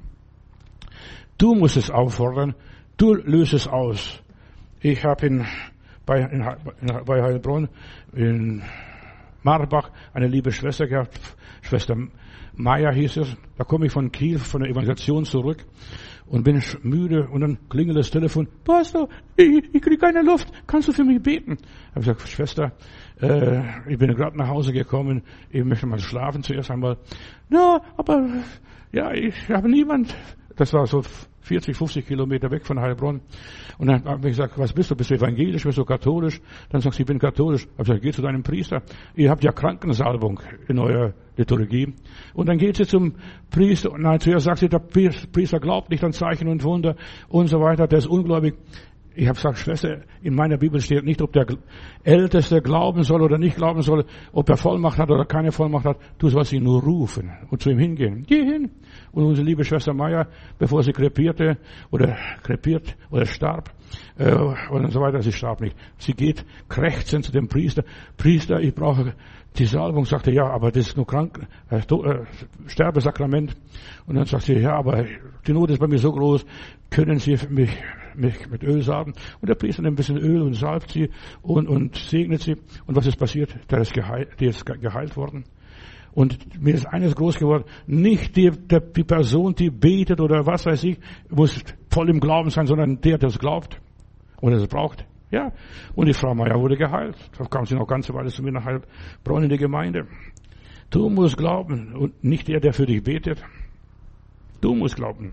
Du musst es auffordern. Du löst es aus. Ich habe in, bei, in, bei Heilbronn in Marbach eine liebe Schwester gehabt. Schwester Maya hieß es. Da komme ich von Kiel, von der Evangelisation zurück. Und bin müde und dann klingelt das Telefon. Pastor, ich, ich kriege keine Luft. Kannst du für mich beten? Ich habe gesagt, Schwester, äh, ich bin gerade nach Hause gekommen. Ich möchte mal schlafen zuerst einmal. Ja, aber ja, ich habe niemand. Das war so vierzig, fünfzig Kilometer weg von Heilbronn. Und dann habe ich gesagt, was bist du? Bist du evangelisch? Bist du katholisch? Dann sagst du, ich bin katholisch. Ich habe gesagt, geh zu deinem Priester. Ihr habt ja Krankensalbung in eurer Liturgie. Und dann geht sie zum Priester. Und nein, zuerst sagt sie, der Priester glaubt nicht an Zeichen und Wunder und so weiter. Der ist ungläubig. Ich habe gesagt, Schwester, in meiner Bibel steht nicht, ob der Älteste glauben soll oder nicht glauben soll, ob er Vollmacht hat oder keine Vollmacht hat. Du sollst ihn nur rufen und zu ihm hingehen. Geh hin. Und unsere liebe Schwester Maya, bevor sie krepierte oder krepiert oder starb äh, und so weiter, sie starb nicht. Sie geht krächzend zu dem Priester. Priester, ich brauche die Salbung. Sagte, ja, aber das ist nur krank, äh, äh, Sterbesakrament. Und dann sagt sie, ja, aber die Not ist bei mir so groß, können Sie mich mich mit Öl salben. Und der Priester nimmt ein bisschen Öl und salbt sie und, und segnet sie. Und was ist passiert? Der ist geheilt, die ist geheilt worden. Und mir ist eines groß geworden, nicht die, der, die Person, die betet oder was weiß ich, muss voll im Glauben sein, sondern der, der es glaubt und es braucht. Ja. Und die Frau Meier wurde geheilt. Da kam sie noch eine ganze Weile zu mir nach Heilbronn in die Gemeinde. Du musst glauben und nicht der, der für dich betet. Du musst glauben.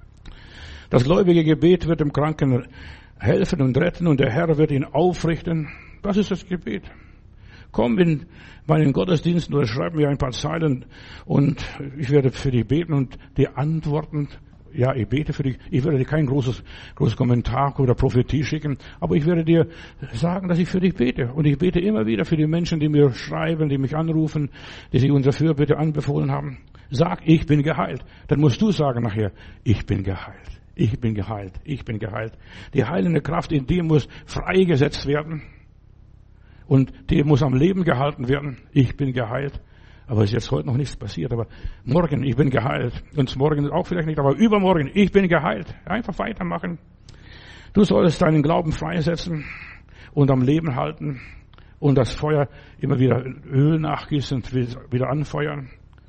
Das gläubige Gebet wird dem Kranken helfen und retten und der Herr wird ihn aufrichten. Das ist das Gebet. Komm in meinen Gottesdienst oder schreib mir ein paar Zeilen und ich werde für dich beten und dir antworten. Ja, ich bete für dich. Ich werde dir kein großes, großes Kommentar oder Prophetie schicken, aber ich werde dir sagen, dass ich für dich bete. Und ich bete immer wieder für die Menschen, die mir schreiben, die mich anrufen, die sich unsere Fürbitte anbefohlen haben. Sag, ich bin geheilt. Dann musst du sagen nachher, ich bin geheilt. Ich bin geheilt. Ich bin geheilt. Die heilende Kraft in dir muss freigesetzt werden. Und die muss am Leben gehalten werden. Ich bin geheilt. Aber es ist jetzt heute noch nichts passiert. Aber morgen, ich bin geheilt. Und morgen auch vielleicht nicht, aber übermorgen, ich bin geheilt. Einfach weitermachen. Du sollst deinen Glauben freisetzen und am Leben halten. Und das Feuer immer wieder Öl nachgießen und wieder anfeuern.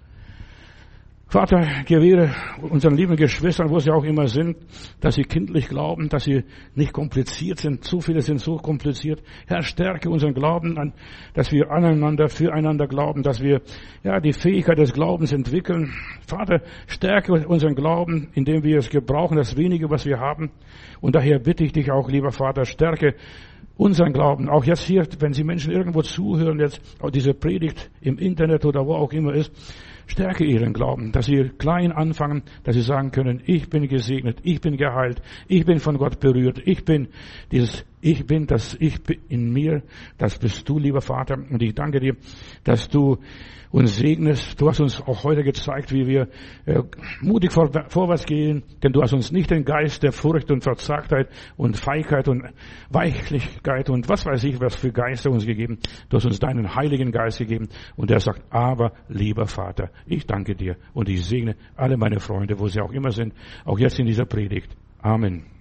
Vater, gewähre unseren lieben Geschwistern, wo sie auch immer sind, dass sie kindlich glauben, dass sie nicht kompliziert sind. Zu viele sind so kompliziert. Herr, stärke unseren Glauben an, dass wir aneinander, füreinander glauben, dass wir, ja, die Fähigkeit des Glaubens entwickeln. Vater, stärke unseren Glauben, indem wir es gebrauchen, das wenige, was wir haben. Und daher bitte ich dich auch, lieber Vater, stärke unseren Glauben. Auch jetzt hier, wenn Sie Menschen irgendwo zuhören, jetzt auch diese Predigt im Internet oder wo auch immer ist, stärke ihren Glauben, dass sie klein anfangen, dass sie sagen können, ich bin gesegnet, ich bin geheilt, ich bin von Gott berührt, ich bin dieses Ich bin das Ich in mir, das bist du, lieber Vater. Und ich danke dir, dass du uns segnest. Du hast uns auch heute gezeigt, wie wir äh, mutig vor, vorwärts gehen, denn du hast uns nicht den Geist der Furcht und Verzagtheit und Feigheit und Weichlichkeit und was weiß ich, was für Geister uns gegeben. Du hast uns deinen Heiligen Geist gegeben und der sagt, aber lieber Vater, ich danke dir und ich segne alle meine Freunde, wo sie auch immer sind, auch jetzt in dieser Predigt. Amen.